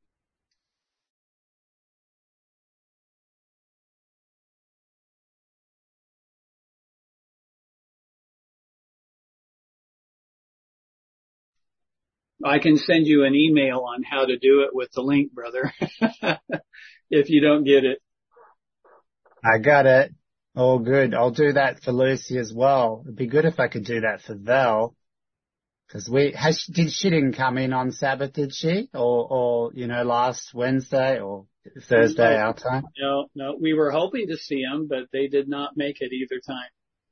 I can send you an email on how to do it with the link, brother, if you don't get it. I got it. All good. I'll do that for Lucy as well. It'd be good if I could do that for Val. Cause we, has she, did, she didn't come in on Sabbath, did she? Or, or, you know, last Wednesday or Thursday No, our time? no, no. We were hoping to see them, but they did not make it either time.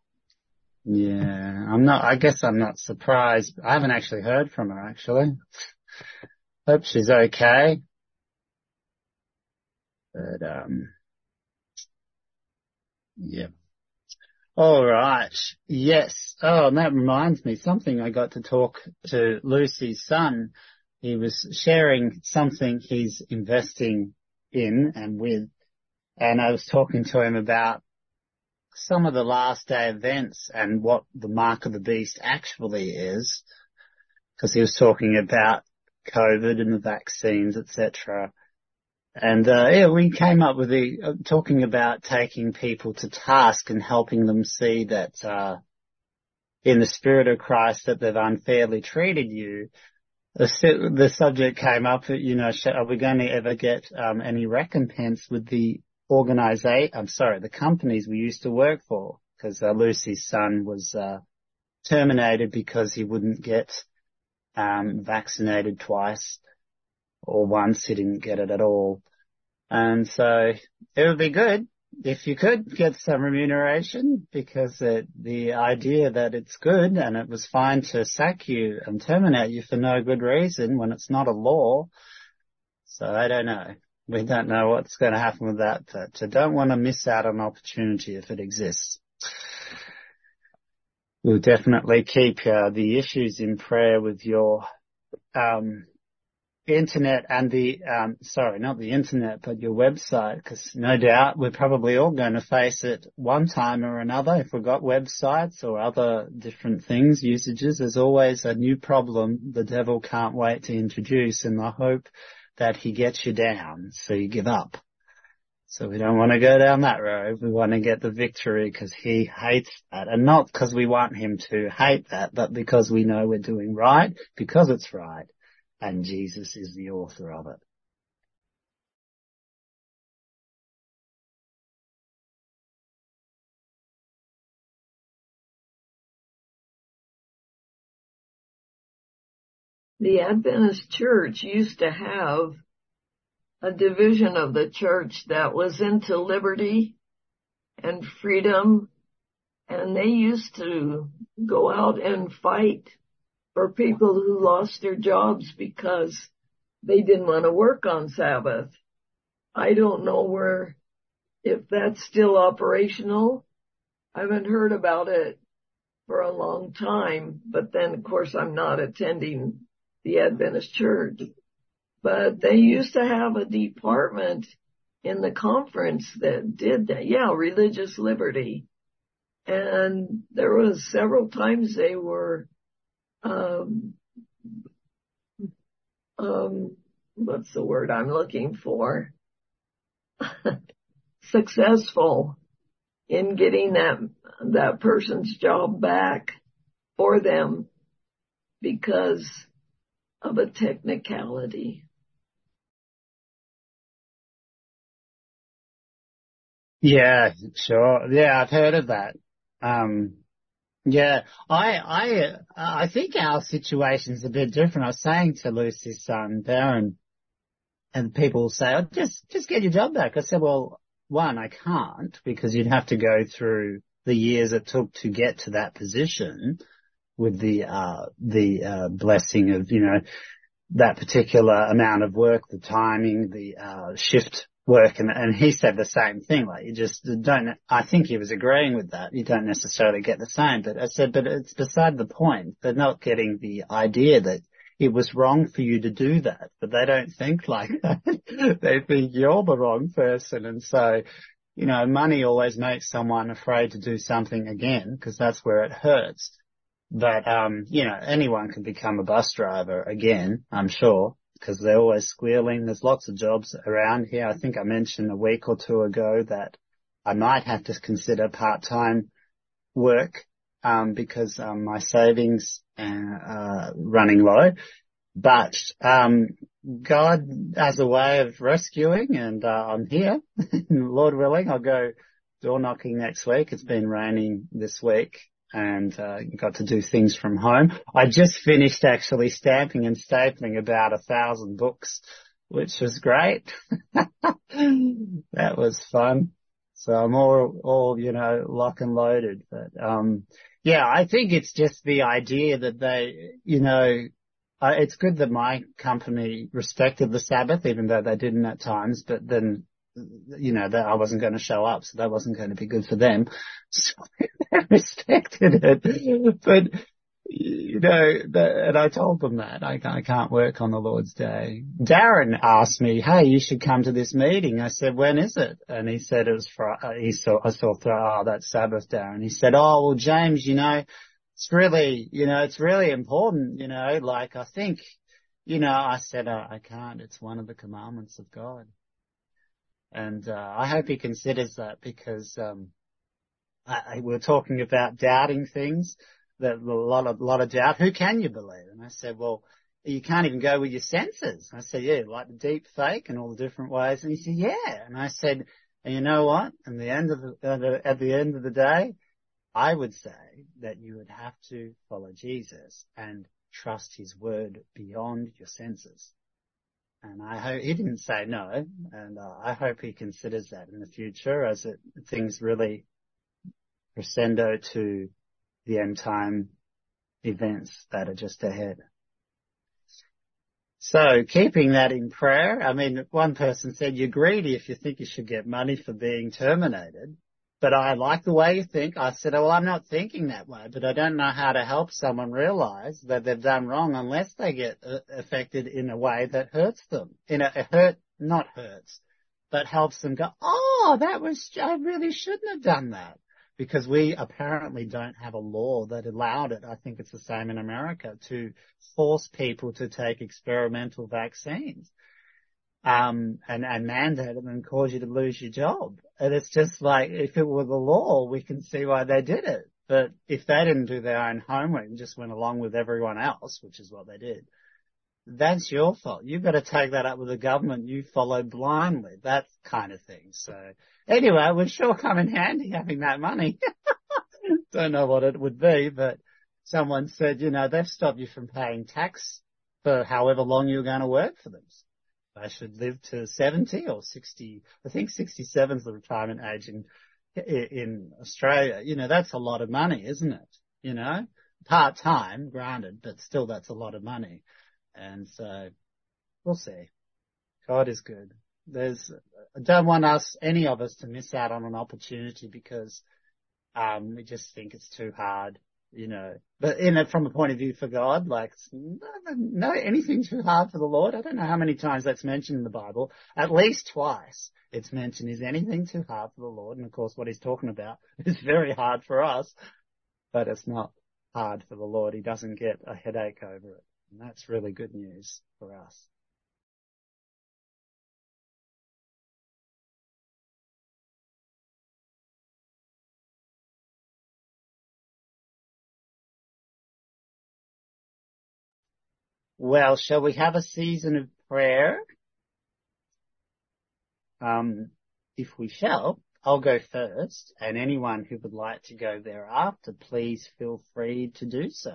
Yeah, I'm not, I guess I'm not surprised. I haven't actually heard from her actually. Hope she's okay. But, um, yeah. All right. Yes. Oh, and that reminds me, something I got to talk to Lucy's son. He was sharing something he's investing in and with, and I was talking to him about some of the last day events and what the mark of the beast actually is, because he was talking about COVID and the vaccines, et cetera. And uh, yeah, we came up with the uh, talking about taking people to task and helping them see that uh in the spirit of Christ that they've unfairly treated you. The, the subject came up that, you know, are we going to ever get um any recompense with the organization? I'm sorry, the companies we used to work for, because uh, Lucy's son was uh terminated because he wouldn't get um vaccinated twice, or once he didn't get it at all. And so it would be good if you could get some remuneration, because it, the idea that it's good and it was fine to sack you and terminate you for no good reason when it's not a law. So I don't know. We don't know what's going to happen with that, but I don't want to miss out on opportunity if it exists. We'll definitely keep uh, the issues in prayer with your um internet and the, um, sorry, not the internet, but your website, because no doubt we're probably all going to face it one time or another. If we've got websites or other different things, usages, there's always a new problem the devil can't wait to introduce in the hope that he gets you down, so you give up. So we don't want to go down that road. We want to get the victory because he hates that. And not because we want him to hate that, but because we know we're doing right, because it's right. And Jesus is the author of it. The Adventist Church used to have a division of the church that was into liberty and freedom, and they used to go out and fight for people who lost their jobs because they didn't want to work on Sabbath. I don't know where, if that's still operational. I haven't heard about it for a long time, but then of course I'm not attending the Adventist Church. But they used to have a department in the conference that did that. Yeah, religious liberty. And there was several times they were, um, um, what's the word I'm looking for? Successful in getting that, that person's job back for them because of a technicality. Yeah, sure. Yeah, I've heard of that. Um, yeah, I, I, uh, I think our situation's a bit different. I was saying to Lucy's son, Darren, and people say, oh, just, just get your job back. I said, well, one, I can't because you'd have to go through the years it took to get to that position with the, uh, the, uh, blessing of, you know, that particular amount of work, the timing, the, uh, shift work. And, and he said the same thing. Like you just don't, I think he was agreeing with that. You don't necessarily get the same, but I said, but it's beside the point. They're not getting the idea that it was wrong for you to do that, but they don't think like that. They think you're the wrong person. And so, you know, money always makes someone afraid to do something again because that's where it hurts. But, um, you know, anyone can become a bus driver again, I'm sure, because they're always squealing. There's lots of jobs around here. I think I mentioned a week or two ago that I might have to consider part-time work, um, because, um, my savings are uh, running low. But, um, God has a way of rescuing and, uh, I'm here. Lord willing, I'll go door knocking next week. It's been raining this week. And uh, got to do things from home. I just finished actually stamping and stapling about a thousand books, which was great. That was fun. So I'm all, all, you know, lock and loaded. But, um, yeah, I think it's just the idea that they, you know, uh, it's good that my company respected the Sabbath, even though they didn't at times, but then, you know, that I wasn't going to show up, so that wasn't going to be good for them. So they respected it. But, you know, the, and I told them that I, I can't work on the Lord's Day. Darren asked me, hey, you should come to this meeting. I said, when is it? And he said it was Friday. He saw, I thought, oh, that's Sabbath, Darren. He said, oh, well, James, you know, it's really, you know, it's really important, you know, like I think, you know, I said, oh, I can't. It's one of the commandments of God. And uh, I hope he considers that because um, I, I, we're talking about doubting things, that a lot of lot of doubt. Who can you believe? And I said, well, you can't even go with your senses. I said, yeah, like the deep fake and all the different ways. And he said, yeah. And I said, and you know what? At the end of the, uh, the at the end of the day, I would say that you would have to follow Jesus and trust his word beyond your senses. And I hope he didn't say no, and uh, I hope he considers that in the future as it, things really crescendo to the end time events that are just ahead. So keeping that in prayer, I mean, one person said, you're greedy if you think you should get money for being terminated. But I like the way you think. I said, oh, well, I'm not thinking that way, but I don't know how to help someone realize that they've done wrong unless they get uh, affected in a way that hurts them. In a, a hurt, not hurts, but helps them go, oh, that was, I really shouldn't have done that. Because we apparently don't have a law that allowed it. I think it's the same in America to force people to take experimental vaccines. Um, and, and mandate them and cause you to lose your job. And it's just like, if it were the law, we can see why they did it. But if they didn't do their own homework and just went along with everyone else, which is what they did, that's your fault. You've got to take that up with the government you follow blindly, that kind of thing. So anyway, it would sure come in handy having that money. Don't know what it would be, but someone said, you know, they've stopped you from paying tax for however long you're going to work for them. I should live to seventy or sixty. I think sixty-seven is the retirement age in, in Australia. You know, that's a lot of money, isn't it? You know, part-time, granted, but still that's a lot of money. And so we'll see. God is good. There's, I don't want us, any of us, to miss out on an opportunity because, um, we just think it's too hard. You know, but in it from a point of view for God, like, no, no, anything too hard for the Lord. I don't know how many times that's mentioned in the Bible. At least twice it's mentioned, is anything too hard for the Lord? And of course what he's talking about is very hard for us, but it's not hard for the Lord. He doesn't get a headache over it. And that's really good news for us. Well, shall we have a season of prayer? Um, if we shall, I'll go first, and anyone who would like to go thereafter, please feel free to do so.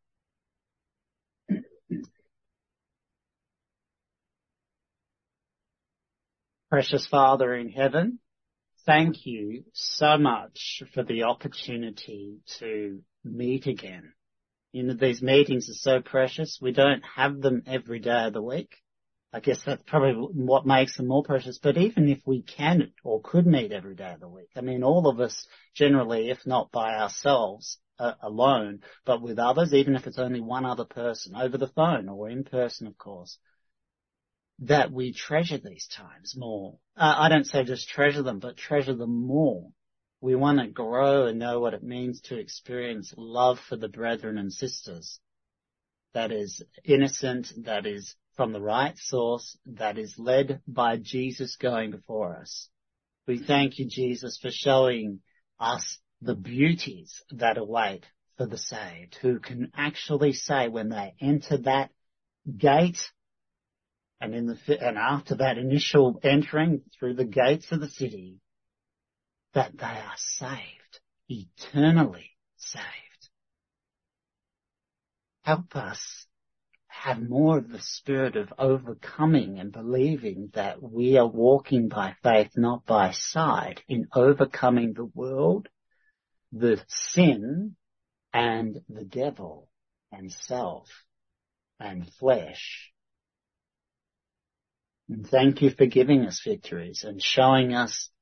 Precious Father in heaven, thank you so much for the opportunity to meet again. You know, these meetings are so precious. We don't have them every day of the week. I guess that's probably what makes them more precious. But even if we can or could meet every day of the week, I mean, all of us generally, if not by ourselves uh, alone, but with others, even if it's only one other person, over the phone or in person, of course, that we treasure these times more. Uh, I don't say just treasure them, but treasure them more. We want to grow and know what it means to experience love for the brethren and sisters that is innocent, that is from the right source, that is led by Jesus going before us. We thank you, Jesus, for showing us the beauties that await for the saved, who can actually say when they enter that gate and in the and after that initial entering through the gates of the city, that they are saved, eternally saved. Help us have more of the spirit of overcoming and believing that we are walking by faith, not by sight, in overcoming the world, the sin, and the devil, and self, and flesh. And thank you for giving us victories and showing us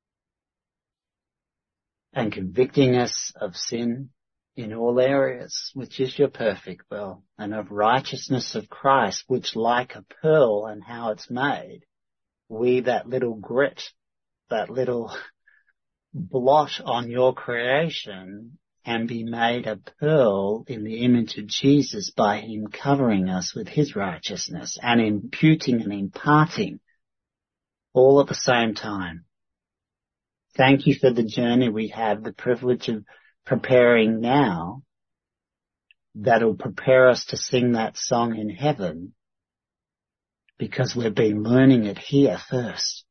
and convicting us of sin in all areas, which is your perfect will, and of righteousness of Christ, which like a pearl and how it's made, we, that little grit, that little blot on your creation, can be made a pearl in the image of Jesus by him covering us with his righteousness and imputing and imparting all at the same time. Thank you for the journey we have the privilege of preparing now that'll prepare us to sing that song in heaven because we've been learning it here first.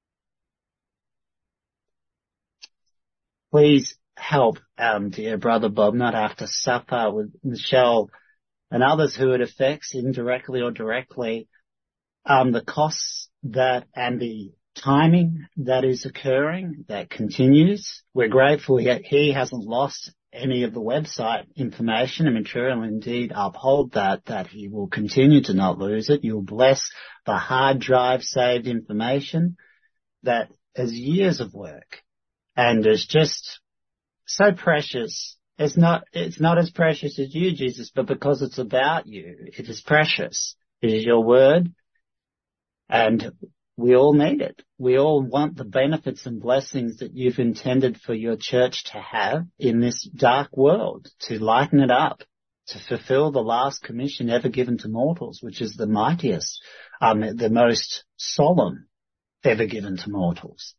Please help, um, dear Brother Bob, not have to suffer with Michelle and others who it affects indirectly or directly, um, the costs that and the timing that is occurring, that continues. We're grateful he, he hasn't lost any of the website information and material, indeed uphold that, that he will continue to not lose it. You'll bless the hard drive saved information that is years of work and is just so precious. It's not, it's not as precious as you, Jesus, but because it's about you, it is precious. It is your word, and we all need it. We all want the benefits and blessings that you've intended for your church to have in this dark world, to lighten it up, to fulfill the last commission ever given to mortals, which is the mightiest, um, the most solemn ever given to mortals.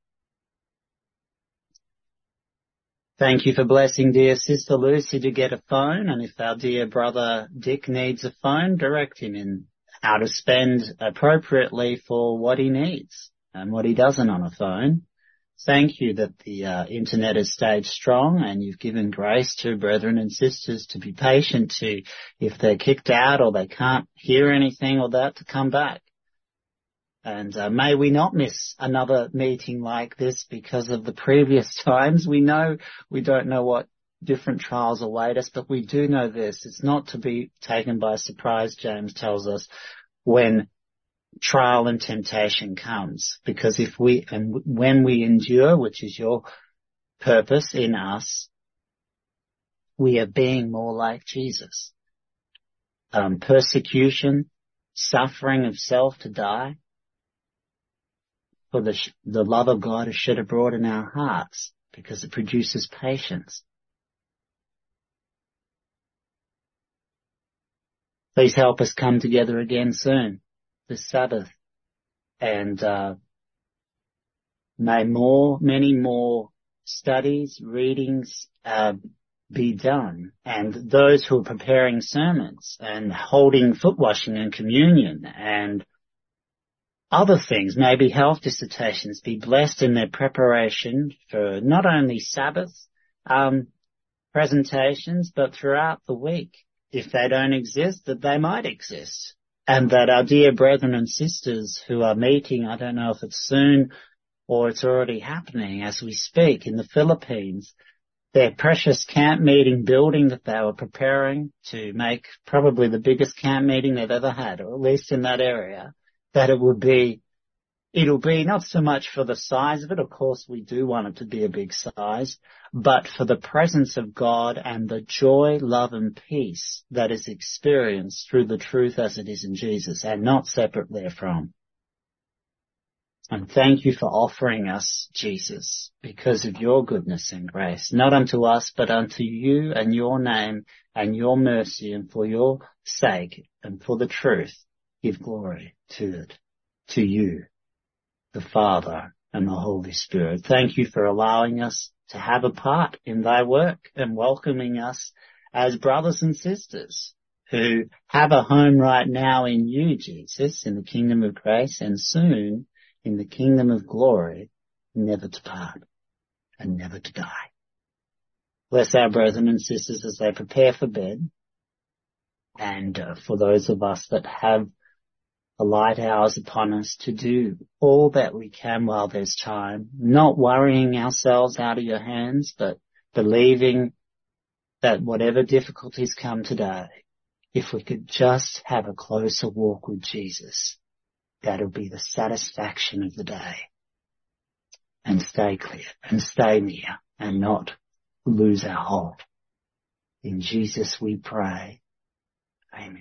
Thank you for blessing dear Sister Lucy to get a phone, and if our dear brother Dick needs a phone, direct him in how to spend appropriately for what he needs and what he doesn't on a phone. Thank you that the uh, internet has stayed strong and you've given grace to brethren and sisters to be patient to, if they're kicked out or they can't hear anything or that, to come back. And uh, may we not miss another meeting like this because of the previous times. We know we don't know what different trials await us, but we do know this. It's not to be taken by surprise, James tells us, when trial and temptation comes. Because if we, and when we endure, which is your purpose in us, we are being more like Jesus. Um, persecution, suffering of self to die, for the, sh- the love of God is shed abroad in our hearts because it produces patience. Please help us come together again soon, this Sabbath, and uh, may more, many more studies, readings uh, be done, and those who are preparing sermons and holding foot washing and communion and other things, maybe health dissertations, be blessed in their preparation for not only Sabbath um, presentations, but throughout the week. If they don't exist, that they might exist. And that our dear brethren and sisters who are meeting, I don't know if it's soon or it's already happening as we speak in the Philippines, their precious camp meeting building that they were preparing to make probably the biggest camp meeting they've ever had, or at least in that area, that it would be, it'll be not so much for the size of it, of course we do want it to be a big size, but for the presence of God and the joy, love and peace that is experienced through the truth as it is in Jesus and not separate therefrom. And thank you for offering us Jesus because of your goodness and grace, not unto us, but unto you and your name and your mercy, and for your sake and for the truth, give glory to it, to you, the Father and the Holy Spirit. Thank you for allowing us to have a part in thy work and welcoming us as brothers and sisters who have a home right now in you, Jesus, in the kingdom of grace, and soon in the kingdom of glory, never to part and never to die. Bless our brethren and sisters as they prepare for bed, and uh, for those of us that have the light hours upon us to do all that we can while there's time, not worrying ourselves out of your hands, but believing that whatever difficulties come today, if we could just have a closer walk with Jesus, that'll be the satisfaction of the day. And stay clear and stay near and not lose our hold. In Jesus we pray. Amen.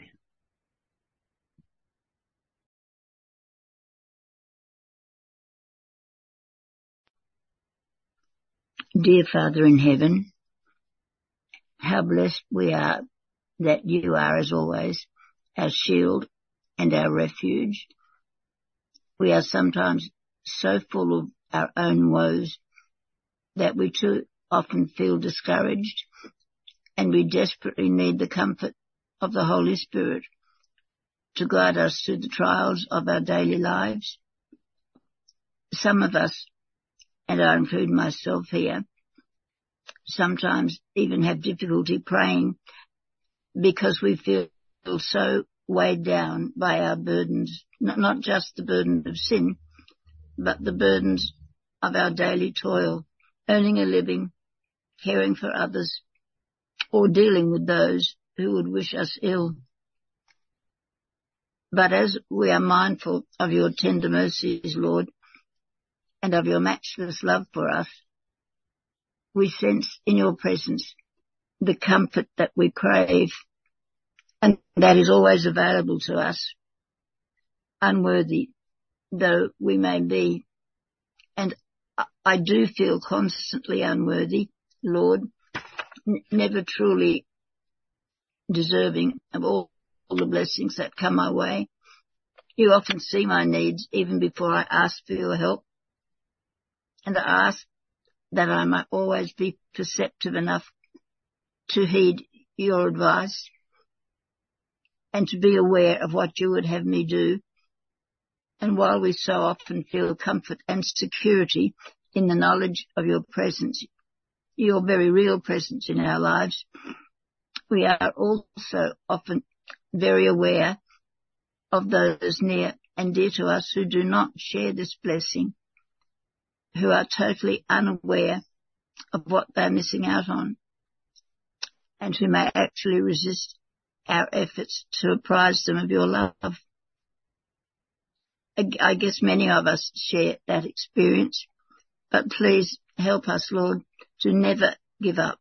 Dear Father in heaven, how blessed we are that you are, as always, our shield and our refuge. We are sometimes so full of our own woes that we too often feel discouraged, and we desperately need the comfort of the Holy Spirit to guide us through the trials of our daily lives. Some of us, and I include myself here, sometimes even have difficulty praying because we feel so weighed down by our burdens, not, not just the burden of sin, but the burdens of our daily toil, earning a living, caring for others, or dealing with those who would wish us ill. But as we are mindful of your tender mercies, Lord, and of your matchless love for us, we sense in your presence the comfort that we crave, and that is always available to us, unworthy though we may be. And I do feel constantly unworthy, Lord, n- never truly deserving of all, all the blessings that come my way. You often see my needs even before I ask for your help, and I ask that I might always be perceptive enough to heed your advice and to be aware of what you would have me do. And while we so often feel comfort and security in the knowledge of your presence, your very real presence in our lives, we are also often very aware of those near and dear to us who do not share this blessing, who are totally unaware of what they're missing out on, and who may actually resist our efforts to apprise them of your love. I guess many of us share that experience, but please help us, Lord, to never give up,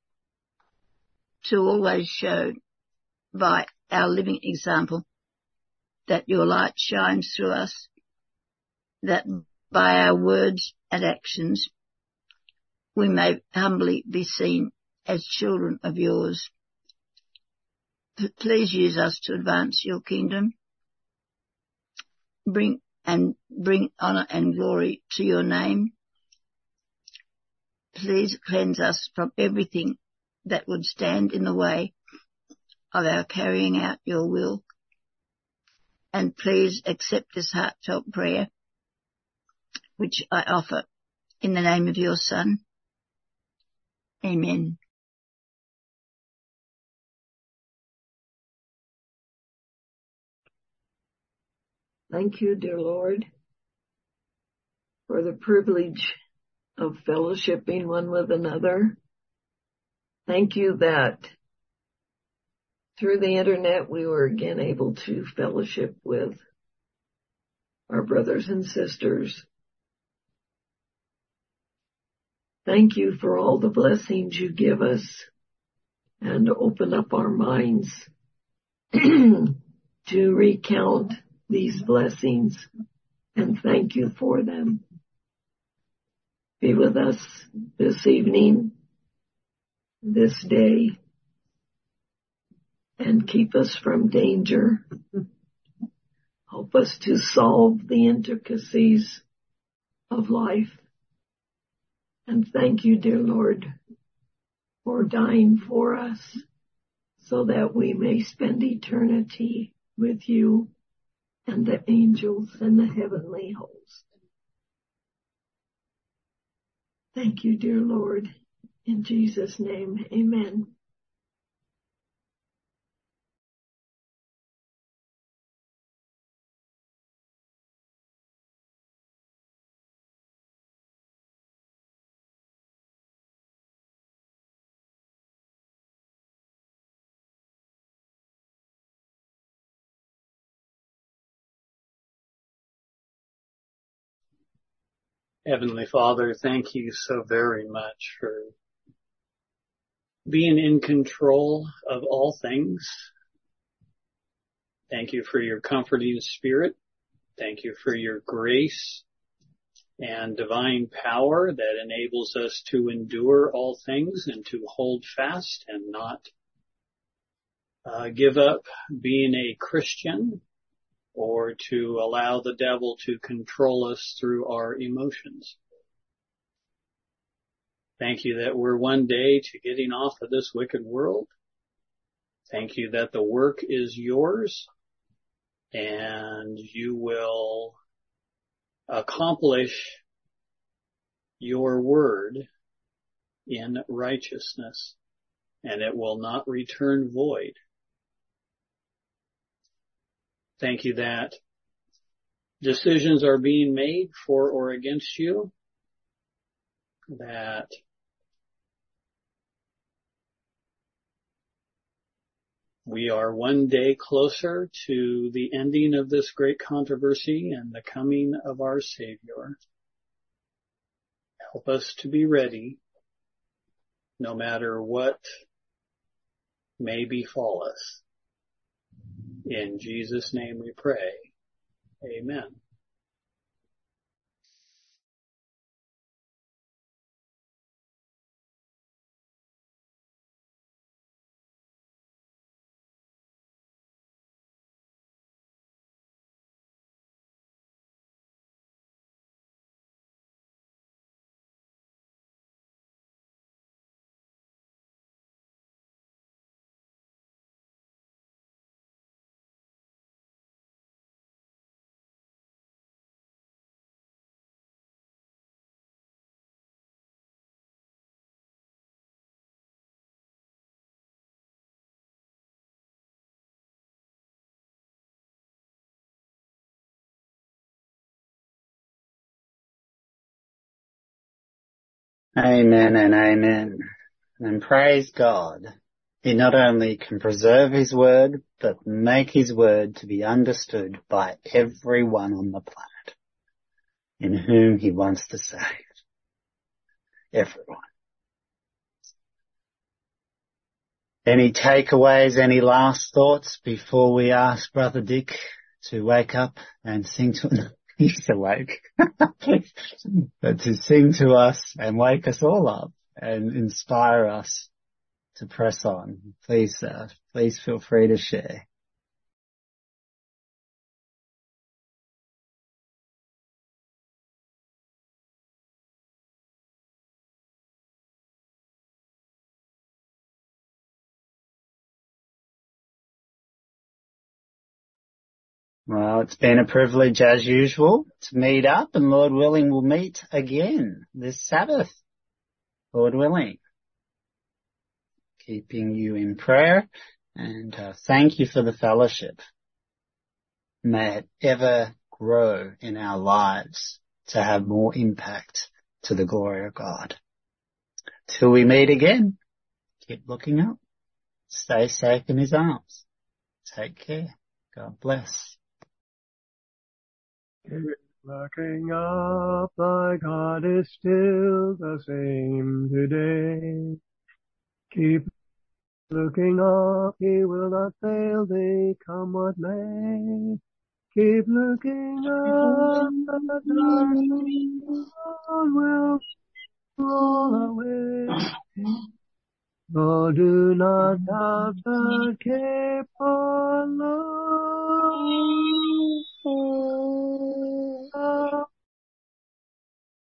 to always show by our living example that your light shines through us, that by our words and actions we may humbly be seen as children of yours. Please use us to advance your kingdom. Bring and bring honor and glory to your name. Please cleanse us from everything that would stand in the way of our carrying out your will. and please accept this heartfelt prayer, which I offer in the name of your Son. Amen. Thank you, dear Lord, for the privilege of fellowshipping one with another. Thank you that through the internet we were again able to fellowship with our brothers and sisters. Thank you for all the blessings you give us and open up our minds to recount these blessings and thank you for them. Be with us this evening, this day, and keep us from danger. Help us to solve the intricacies of life. And thank you, dear Lord, for dying for us so that we may spend eternity with you and the angels and the heavenly host. Thank you, dear Lord. In Jesus' name, amen. Heavenly Father, thank you so very much for being in control of all things. Thank you for your comforting spirit. Thank you for your grace and divine power that enables us to endure all things and to hold fast and not uh, give up being a Christian or to allow the devil to control us through our emotions. Thank you that we're one day to getting off of this wicked world. Thank you that the work is yours and you will accomplish your word in righteousness and it will not return void. Thank you that decisions are being made for or against you, that we are one day closer to the ending of this great controversy and the coming of our Savior. Help us to be ready no matter what may befall us. In Jesus' name we pray. Amen. Amen and amen. And praise God. He not only can preserve his word, but make his word to be understood by everyone on the planet in whom he wants to save. Everyone. Any takeaways, any last thoughts before we ask Brother Dick to wake up and sing to He's awake. But to sing to us and wake us all up and inspire us to press on. Please, uh, please feel free to share. Well, it's been a privilege as usual to meet up, and Lord willing, we'll meet again this Sabbath. Lord willing. Keeping you in prayer, and uh, thank you for the fellowship. May it ever grow in our lives to have more impact to the glory of God. Till we meet again, keep looking up. Stay safe in his arms. Take care. God bless. Keep looking up, thy God is still the same today. Keep looking up, he will not fail thee, come what may. Keep looking up, the dark cloud will roll away. Oh, do not doubt, but keep on looking.